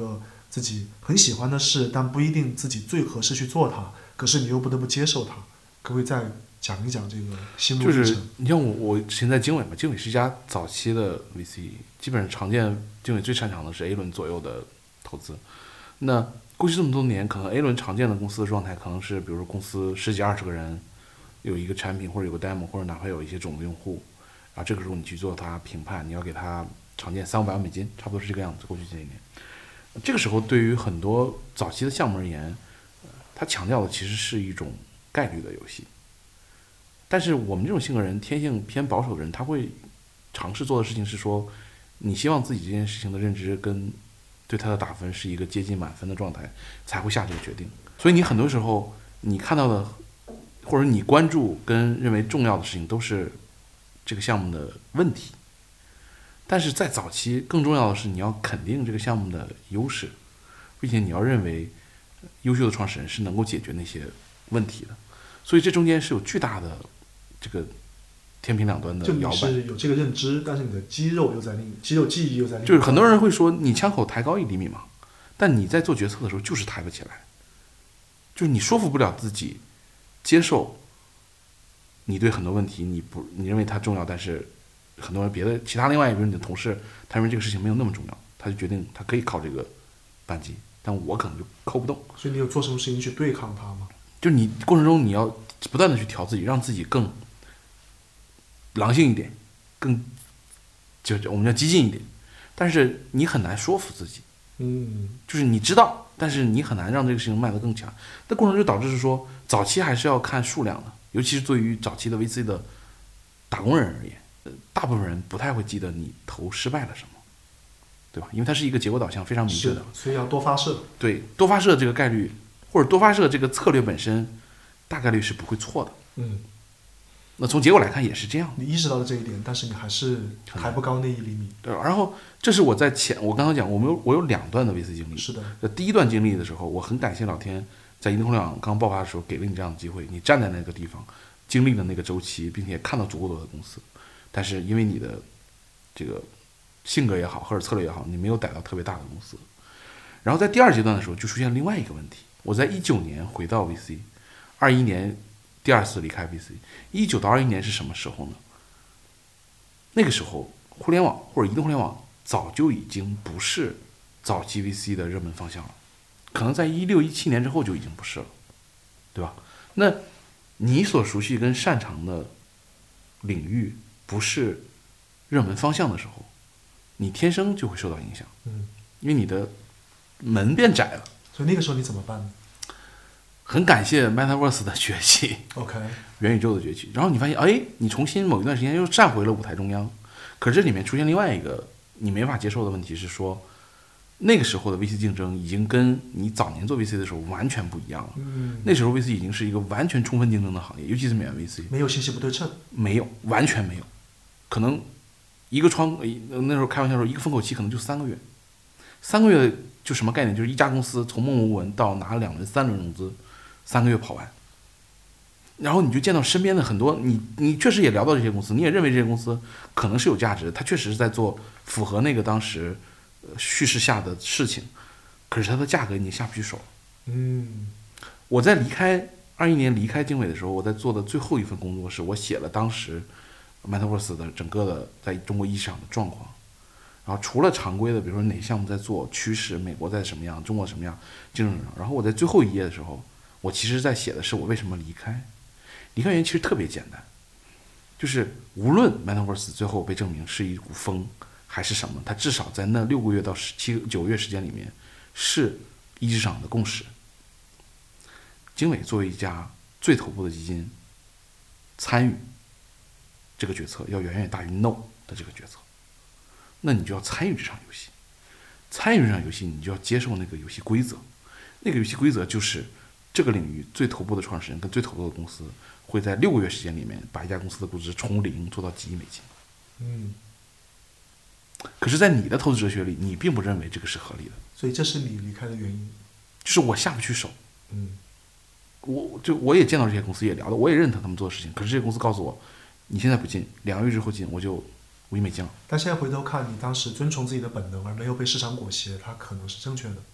自己很喜欢的事，但不一定自己最合适去做它，可是你又不得不接受它。可不可以再讲一讲这个心路历程？ 就是你像我，我之前在经纬嘛，经纬是一家早期的 V C， 基本上常见经纬最擅长的是 A 轮左右的投资。那过去这么多年，可能 A 轮常见的公司的状态，可能是比如说公司十几二十个人，有一个产品或者有个 demo， 或者哪怕有一些种子用户，然后这个时候你去做它评判，你要给它常见三五百万美金，差不多是这个样子。过去这一年，这个时候对于很多早期的项目而言，它强调的其实是一种概率的游戏。但是我们这种性格人，天性偏保守的人，他会尝试做的事情是说，你希望自己这件事情的认知跟对他的打分是一个接近满分的状态，才会下这个决定。所以你很多时候你看到的，或者你关注跟认为重要的事情，都是这个项目的问题。但是在早期，更重要的是你要肯定这个项目的优势，并且你要认为优秀的创始人是能够解决那些问题的。所以这中间是有巨大的这个天平两端的摇摆。 就你是有这个认知，但是你的肌肉又在另肌肉记忆又在另。 就是很多人会说你枪口抬高一厘米嘛，但你在做决策的时候就是抬不起来，就是你说服不了自己接受你对很多问题你不你认为它重要，但是很多人别的其他另外一个你的同事他认为这个事情没有那么重要，他就决定他可以靠这个扳机，但我可能就扣不动。 所以你有做什么事情去对抗它吗？ 就你过程中你要不断的去调自己，让自己更狼性一点，更就我们叫激进一点，但是你很难说服自己， 嗯， 就是你知道，但是你很难让这个事情迈得更强。那过程就导致是说，早期还是要看数量的，尤其是对于早期的 V C 的打工人而言，大部分人不太会记得你投失败了什么，对吧？因为它是一个结果导向非常明确的， 所以要多发射。 对，多发射这个概率。或者多发射这个策略本身，大概率是不会错的。 嗯， 那从结果来看也是这样。 你意识到了这一点，但是你还是抬不高那一厘米。 对，然后这是我在前，我刚刚讲，我们有我有两段的 V C 经历。 是的。 第一段经历的时候，我很感谢老天，在移动互联网刚爆发的时候，给了你这样的机会，你站在那个地方，经历了那个周期，并且看到足够多的公司。但是因为你的这个性格也好，或者策略也好，你没有逮到特别大的公司。然后在第二阶段的时候，就出现另外一个问题。我在一九年回到 V C， 二一年第二次离开 V C， 一九到二一年是什么时候呢？那个时候，互联网或者移动互联网早就已经不是早期 V C 的热门方向了，可能在一六一七年之后就已经不是了，对吧？那你所熟悉跟擅长的领域不是热门方向的时候，你天生就会受到影响， 嗯， 因为你的门变窄了。 所以那个时候你怎么办呢？ 很感谢 Metaverse 的崛起 ，OK， 元宇宙的崛起，然后你发现，哎，你重新某一段时间又站回了舞台中央。可是这里面出现另外一个你没法接受的问题是说，那个时候的 V C 竞争已经跟你早年做 V C 的时候完全不一样了。 嗯， 那时候 V C 已经是一个完全充分竞争的行业，尤其是美元 V C， 没有信息不对称， 没有，完全没有，可能一个窗，那时候开玩笑说，一个风口期可能就三个月，三个月。就什么概念？就是一家公司从默默无闻到拿两轮、三轮融资，三个月跑完，然后你就见到身边的很多，你你确实也聊到这些公司，你也认为这些公司可能是有价值的，它确实是在做符合那个当时叙事下的事情，可是它的价格你下不去手。 嗯， 我在离开二一年离开经纬的时候，我在做的最后一份工作是我写了当时 Metaverse 的整个的在中国一市场的状况。然后除了常规的，比如说哪项目在做趋势，美国在什么样，中国什么样竞争，然后我在最后一页的时候，我其实在写的是我为什么离开。离开原因其实特别简单，就是无论 Metaverse 最后被证明是一股风还是什么，它至少在那六个月到十七九个月时间里面是一级市场的共识。经纬作为一家最头部的基金，参与这个决策要远远大于 no 的这个决策。那你就要参与这场游戏，参与这场游戏，你就要接受那个游戏规则。那个游戏规则就是这个领域最头部的创始人跟最头部的公司会在六个月时间里面把一家公司的估值从零做到几亿美金。 嗯， 可是，在你的投资哲学里，你并不认为这个是合理的。 所以这是你离开的原因。 就是我下不去手。 嗯， 我就我也见到这些公司，也聊的，我也认同他们做的事情。可是这些公司告诉我，你现在不进，两个月之后进，我就五亿美金了。 但现在回头看，你当时遵从自己的本能而没有被市场裹挟，它可能是正确的。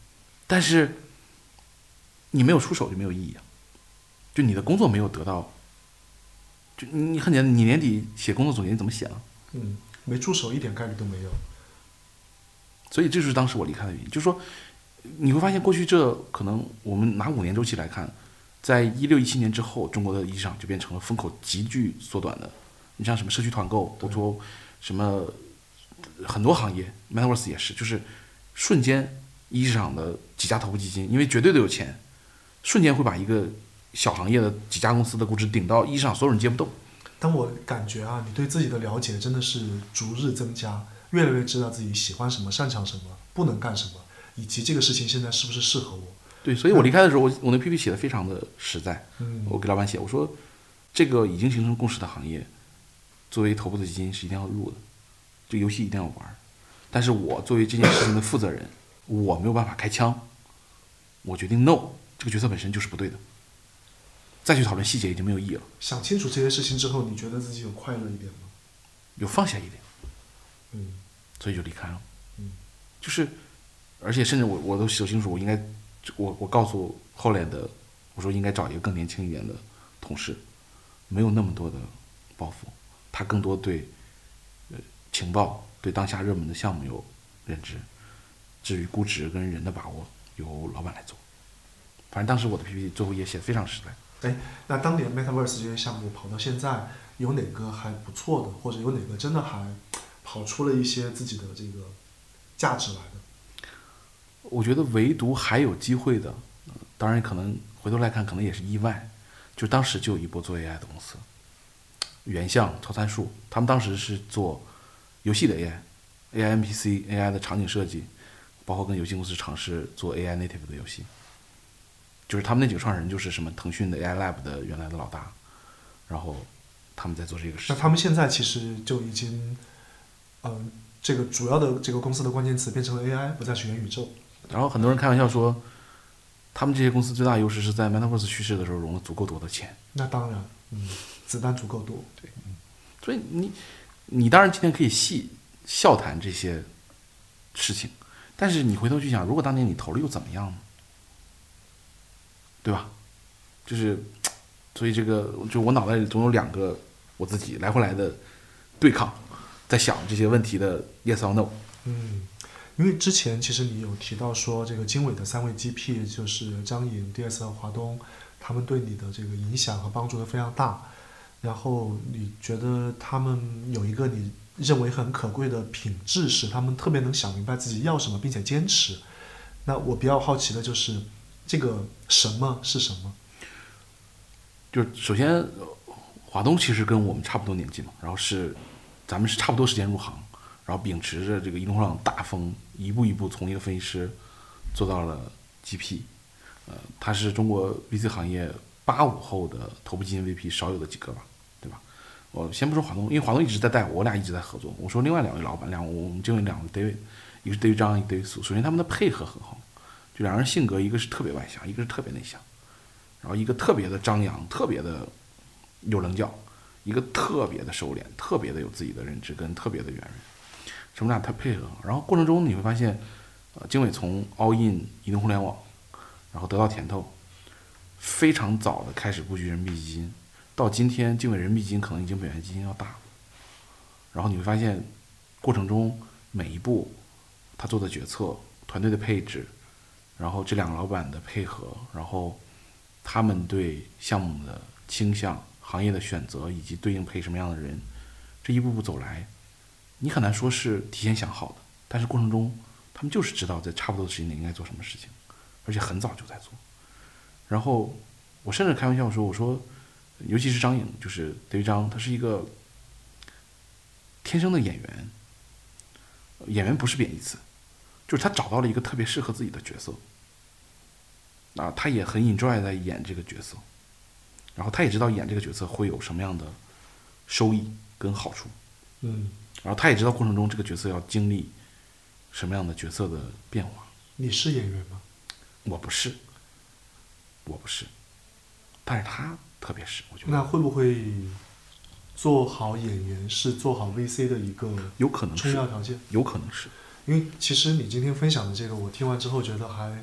但是你没有出手就没有意义啊，就你的工作没有得到，就你很简单，你年底写工作总结你怎么写呢？ 嗯，没出手一点概率都没有。 所以这就是当时我离开的原因，就是说你会发现过去这可能我们拿五年周期来看，在一六一七年之后，中国的一级市场就变成了风口急剧缩短的。你像什么社区团购，我说什么很多行业 ，Metaverse 也是，就是瞬间一级市场的几家头部基金，因为绝对的有钱，瞬间会把一个小行业的几家公司的估值顶到一级市场所有人接不动。 但我感觉啊，你对自己的了解真的是逐日增加，越来越知道自己喜欢什么、擅长什么、不能干什么，以及这个事情现在是不是适合我。 对，所以我离开的时候，我我那 P P 写的非常的实在。 嗯， 我给老板写，我说这个已经形成共识的行业，作为头部的基金是一定要入的，这个游戏一定要玩。但是我作为这件事情的负责人，我没有办法开枪，我决定 no， 这个决策本身就是不对的。再去讨论细节已经没有意义了。 想清楚这些事情之后，你觉得自己有快乐一点吗？ 有放下一点， 嗯， 所以就离开了。 嗯， 就是，而且甚至我我都写清楚，我应该，我我告诉后来的，我说应该找一个更年轻一点的同事，没有那么多的包袱，他更多对，呃，情报对当下热门的项目有认知，至于估值跟人的把握由老板来做。反正当时我的 P P T 最后也写得非常实在。 哎，那当年 Metaverse 这些项目跑到现在，有哪个还不错的，或者有哪个真的还跑出了一些自己的这个价值来的？ 我觉得唯独还有机会的，当然可能回头来看可能也是意外，就当时就有一波做 A I 的公司，原相、超参数，他们当时是做游戏的 A I，A I N P C、A I 的场景设计，包括跟游戏公司尝试做 A I native 的游戏。就是他们那几个创始人就是什么腾讯的 A I Lab 的原来的老大，然后他们在做这个事情。 那他们现在其实就已经，嗯、呃，这个主要的这个公司的关键词变成了 A I， 不再是元宇宙。 然后很多人开玩笑说，他们这些公司最大的优势是在 Metaverse 趋势的时候融了足够多的钱。 那当然，嗯，子弹足够多。 对，嗯，所以你你当然今天可以细笑谈这些事情，但是你回头去想，如果当年你投了又怎么样呢？对吧？就是，所以这个就我脑袋里总有两个我自己来回来的对抗，在想这些问题的 yes or no。 嗯，因为之前其实你有提到说，这个经纬的三位 G P 就是张颖、D S 和华东，他们对你的这个影响和帮助都非常大。然后你觉得他们有一个你认为很可贵的品质，是他们特别能想明白自己要什么，并且坚持。那我比较好奇的就是，这个什么是什么？ 就首先，华东其实跟我们差不多年纪嘛，然后是咱们是差不多时间入行，然后秉持着这个移动互联网大风，一步一步从一个分析师做到了 G P， 呃，他是中国 V C 行业八五后的头部基金 V P 少有的几个吧，对吧？我先不说华东，因为华东一直在带我，我俩一直在合作。我说另外两位老板，两我们经纬两个 David， 一个是 David 张，一个 David 苏。首先他们的配合很好，就两人性格，一个是特别外向，一个是特别内向，然后一个特别的张扬，特别的有棱角，一个特别的收敛，特别的有自己的认知跟特别的圆润。什么俩他配合，然后过程中你会发现，呃，经纬从 all in 移动互联网，然后得到甜头，非常早的开始布局人民币基金，到今天经纬人民币基金可能已经比美元基金要大。然后你会发现，过程中每一步他做的决策、团队的配置，然后这两个老板的配合，然后他们对项目的倾向、行业的选择以及对应配什么样的人，这一步步走来，你很难说是提前想好的，但是过程中他们就是知道在差不多的时间内应该做什么事情，而且很早就在做。然后我甚至开玩笑说，我说，尤其是张颖，就是德玉张，他是一个天生的演员。演员不是贬义词，就是他找到了一个特别适合自己的角色。啊，他也很 enjoy 在演这个角色，然后他也知道演这个角色会有什么样的收益跟好处， 嗯， 然后他也知道过程中这个角色要经历什么样的角色的变化。 你是演员吗？ 我不是，我不是，但是他特别是，我觉得。 那会不会做好演员是做好 V C 的一个有可能是重要条件？ 有可能是， 因为其实你今天分享的这个，我听完之后觉得还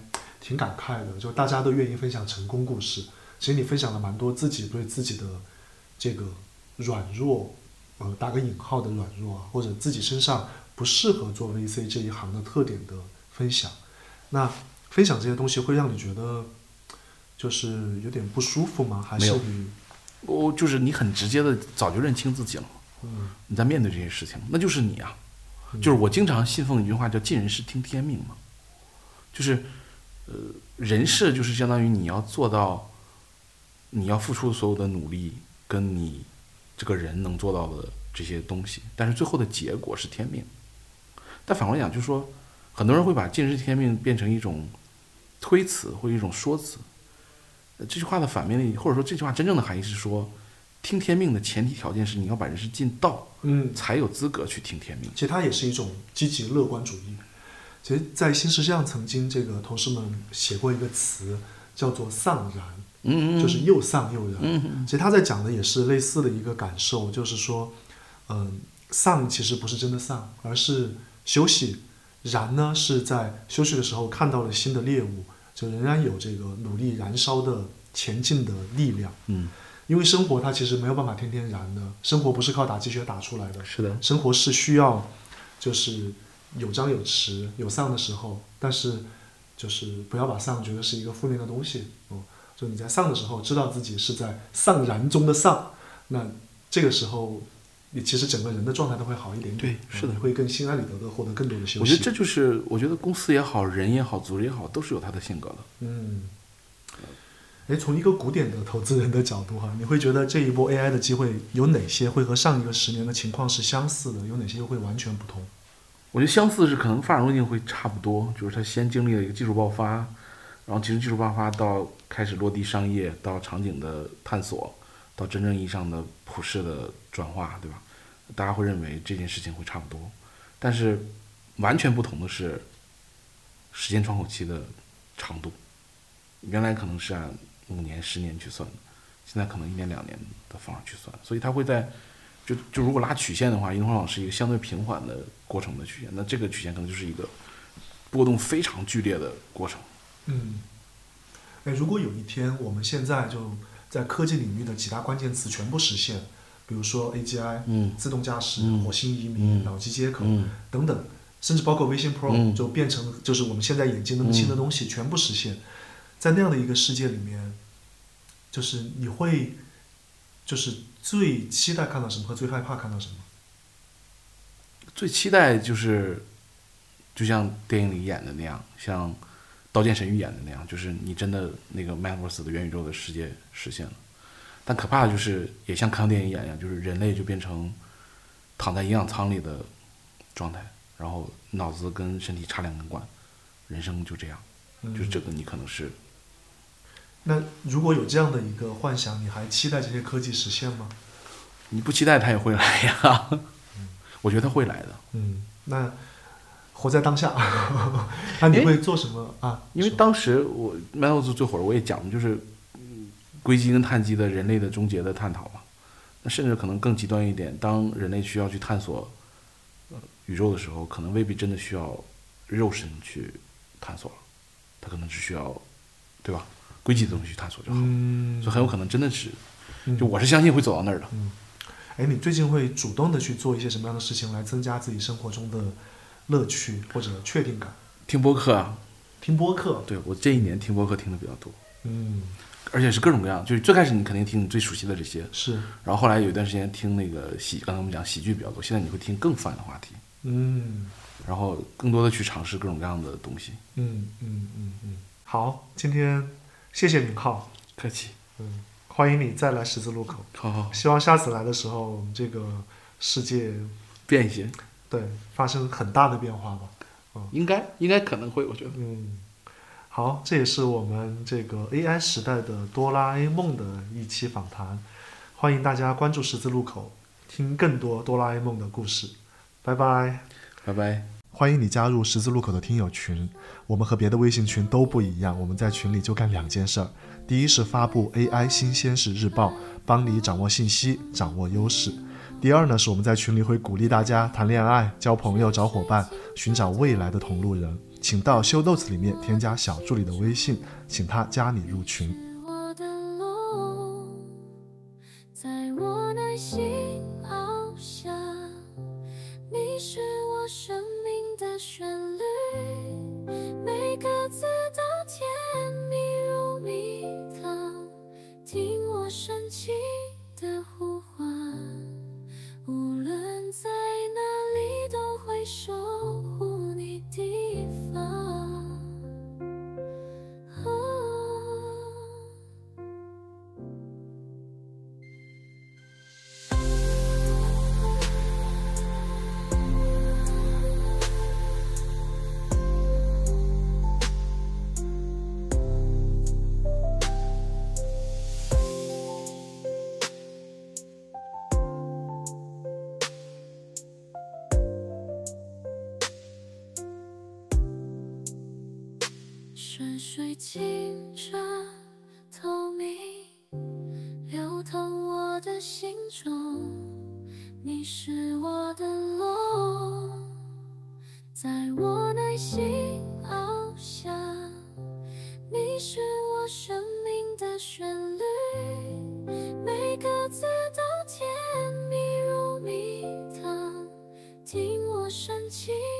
挺感慨的，就大家都愿意分享成功故事。其实你分享了蛮多自己对自己的这个软弱，呃，打个引号的软弱啊，或者自己身上不适合做 V C 这一行的特点的分享。那分享这些东西会让你觉得就是有点不舒服吗？还是你？ 我就是你很直接的早就认清自己了。 嗯， 你在面对这些事情，那就是你啊。 嗯、 就是我经常信奉一句话叫尽人事听天命嘛，就是呃人事就是相当于你要做到，你要付出所有的努力跟你这个人能做到的这些东西，但是最后的结果是天命。但反过来讲，就是说很多人会把尽人事天命变成一种推辞或者一种说辞。这句话的反面的，或者说这句话真正的含义是说，听天命的前提条件是你要把人事尽到， 嗯， 才有资格去听天命。 其实它也是一种积极乐观主义。其实，在新世相曾经这个同事们写过一个词，叫做丧然， 嗯， 就是又丧又然。 嗯， 其实他在讲的也是类似的一个感受，就是说，嗯、呃，丧其实不是真的丧，而是休息；然呢，是在休息的时候看到了新的猎物。就仍然有这个努力燃烧的前进的力量， 嗯， 因为生活它其实没有办法天天燃的，生活不是靠打鸡血打出来的， 是的， 生活是需要就是有张有弛，有丧的时候，但是就是不要把丧觉得是一个负面的东西，嗯，就你在丧的时候知道自己是在丧然中的丧，那这个时候你其实整个人的状态都会好一点点， 对，是的， 你会更心安理得的获得更多的休息。 我觉得这就是，我觉得公司也好，人也好，组织也好，都是有他的性格的。 嗯，哎，从一个古典的投资人的角度哈，你会觉得这一波 A I 的机会有哪些会和上一个十年的情况是相似的，有哪些又会完全不同？ 我觉得相似是可能发展路径会差不多，就是它先经历了一个技术爆发，然后其实技术爆发到开始落地商业，到场景的探索，到真正意义上的普世的转化，对吧？大家会认为这件事情会差不多，但是完全不同的是时间窗口期的长度。原来可能是按五年、十年去算的，现在可能一年、两年的方式去算，所以它会在就就如果拉曲线的话，银河网是一个相对平缓的过程的曲线，那这个曲线可能就是一个波动非常剧烈的过程。 嗯，哎，如果有一天我们现在就在科技领域的几大关键词全部实现，比如说 A G I、 嗯、 自动驾驶、 嗯、 火星移民、 嗯、 脑机接口、 嗯、 等等，甚至包括微信 Pro、 嗯、 就变成就是我们现在眼睛那么轻的东西、嗯、全部实现，在那样的一个世界里面，就是你会就是最期待看到什么和最害怕看到什么？ 最期待就是就像电影里演的那样，像《刀剑神域》演的那样，就是你真的那个 Metaverse 的元宇宙的世界实现了。但可怕的就是，也像看电影演一样，就是人类就变成躺在营养舱里的状态，然后脑子跟身体插两根管，人生就这样。嗯、就是这个，你可能是。 那如果有这样的一个幻想，你还期待这些科技实现吗？ 你不期待它也会来呀，嗯、我觉得它会来的。 嗯，那活在当下，那你会做什么啊？ 因为当时我 Metaverse 最火的，我也讲，就是硅基跟碳基的人类的终结的探讨嘛。那甚至可能更极端一点，当人类需要去探索、呃、宇宙的时候，可能未必真的需要肉身去探索了，它可能只需要，对吧？硅基的东西去探索就好，嗯、所以很有可能真的是，就我是相信会走到那儿的。 嗯，哎，你最近会主动的去做一些什么样的事情来增加自己生活中的乐趣或者确定感？ 听播客啊， 听播客。 对，我这一年听播客听的比较多。 嗯。 而且是各种各样，就是最开始你肯定听你最熟悉的这些， 是， 然后后来有一段时间听那个喜，刚才我们讲喜剧比较多，现在你会听更泛的话题， 嗯， 然后更多的去尝试各种各样的东西， 嗯嗯嗯嗯。好，今天谢谢明浩， 客气， 嗯，欢迎你再来十字路口， 好好， 希望下次来的时候，我们这个世界变一些， 对，发生很大的变化吧， 嗯，应该应该可能会，我觉得， 嗯。好，这也是我们这个 A I 时代的哆啦 A 梦的一期访谈，欢迎大家关注十字路口，听更多哆啦 A 梦的故事。拜拜， 拜拜。 欢迎你加入十字路口的听友群，我们和别的微信群都不一样，我们在群里就干两件事儿，第一是发布 A I 新鲜事日报，帮你掌握信息，掌握优势。第二呢，是我们在群里会鼓励大家谈恋爱、交朋友、找伙伴，寻找未来的同路人。 请到秀豆子里面添加小助理的微信，请他加你入群。 在我内心翱翔，你是我生命的旋律，每个字都甜蜜如蜜糖，听我深情的呼唤，无论在哪里都会守护你地方。顺水清澈透明，流淌我的心中，你是我的龙，在我内心翱翔，你是我生命的旋律，每个字都甜蜜如蜜糖，听我深情